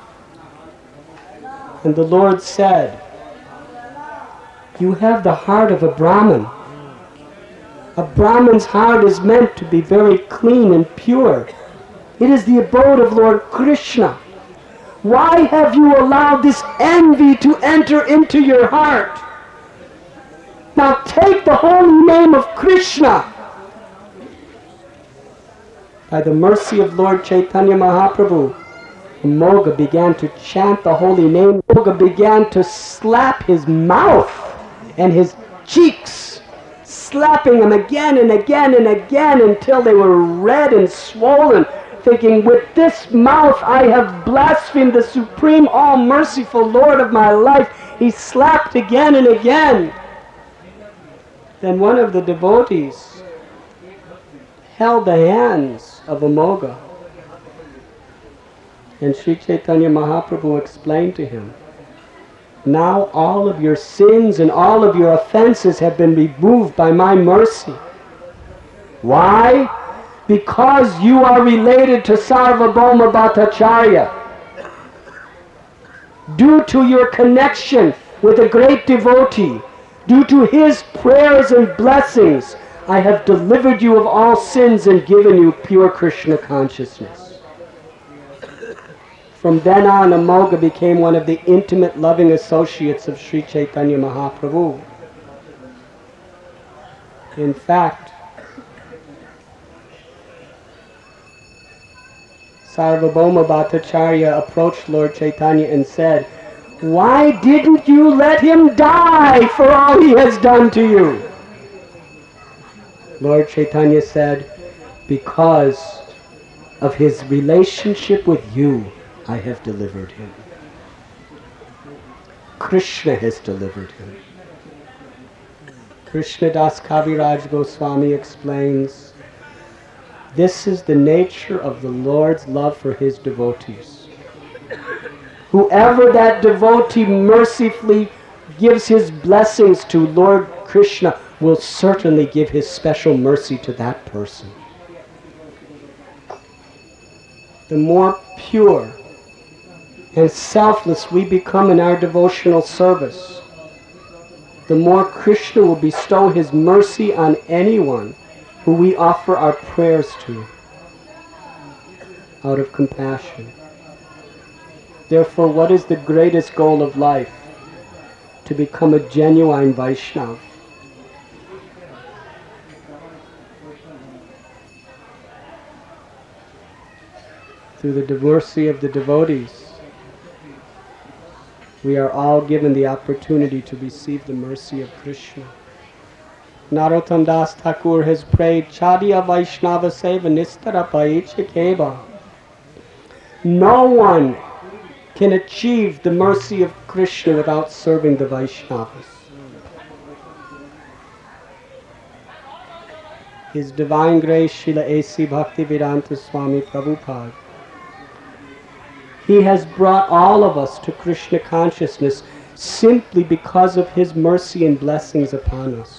And the Lord said, "You have the heart of a Brahmin. A Brahmin's heart is meant to be very clean and pure. It is the abode of Lord Krishna. Why have you allowed this envy to enter into your heart? Now take the holy name of Krishna." By the mercy of Lord Chaitanya Mahaprabhu, Amoga began to chant the holy name. Amoga began to slap his mouth and his cheeks, slapping them again and again and again until they were red and swollen, thinking, "With this mouth I have blasphemed the supreme all-merciful Lord of my life." He slapped again and again. Then one of the devotees held the hands of Amoga, and Sri Chaitanya Mahaprabhu explained to him, "Now all of your sins and all of your offenses have been removed by my mercy. Why? Because you are related to Sarvabhauma Bhattacharya. Due to your connection with a great devotee, due to his prayers and blessings, I have delivered you of all sins and given you pure Krishna consciousness." From then on, Amoga became one of the intimate loving associates of Sri Chaitanya Mahaprabhu. In fact, Sarvabhauma Bhattacharya approached Lord Chaitanya and said, "Why didn't you let him die for all he has done to you?" Lord Chaitanya said, "Because of his relationship with you, I have delivered him. Krishna has delivered him." Krishnadas Kaviraj Goswami explains, this is the nature of the Lord's love for his devotees. Whoever that devotee mercifully gives his blessings to, Lord Krishna will certainly give his special mercy to that person. The more pure and selfless we become in our devotional service, the more Krishna will bestow his mercy on anyone who we offer our prayers to out of compassion. Therefore, what is the greatest goal of life? To become a genuine Vaishnava. Through the mercy of the devotees, we are all given the opportunity to receive the mercy of Krishna. Narottam Das Thakur has prayed, "Chadiya Vaishnava Seva Nistara Paichikeva." No one can achieve the mercy of Krishna without serving the Vaishnavas. His Divine Grace Srila A.C. Bhaktivedanta Swami Prabhupada, he has brought all of us to Krishna consciousness simply because of his mercy and blessings upon us.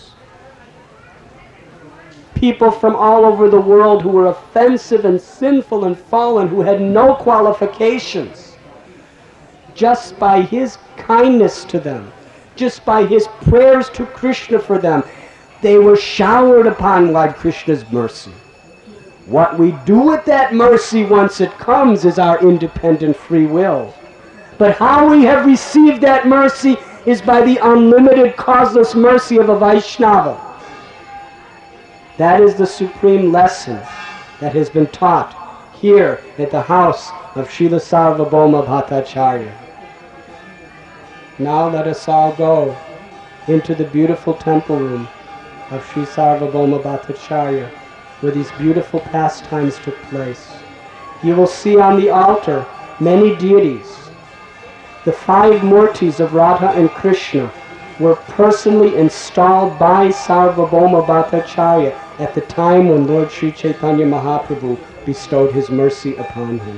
People from all over the world who were offensive and sinful and fallen, who had no qualifications, just by his kindness to them, just by his prayers to Krishna for them, they were showered upon Lord Krishna's mercy. What we do with that mercy once it comes is our independent free will. But how we have received that mercy is by the unlimited causeless mercy of a Vaishnava. That is the supreme lesson that has been taught here at the house of Srila Sarvabhauma Bhattacharya. Now let us all go into the beautiful temple room of Sri Sarvabhauma Bhattacharya, where these beautiful pastimes took place. You will see on the altar many deities. The 5 Murtis of Radha and Krishna were personally installed by Sarvabhauma Bhattacharya at the time when Lord Sri Chaitanya Mahaprabhu bestowed his mercy upon him.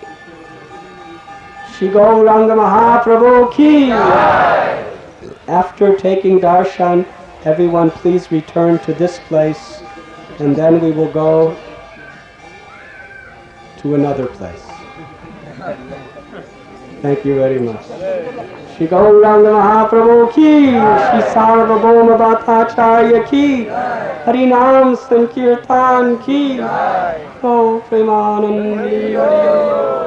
Shri Gauranga Mahaprabhu ki! After taking darshan, everyone please return to this place, and then we will go to another place. Thank you very much. Shri Gauranga Mahaprabhu ki, Shri Sarvabhauma Bhattacharya ki, Harinam Sankirtan ki, Go Premanandi.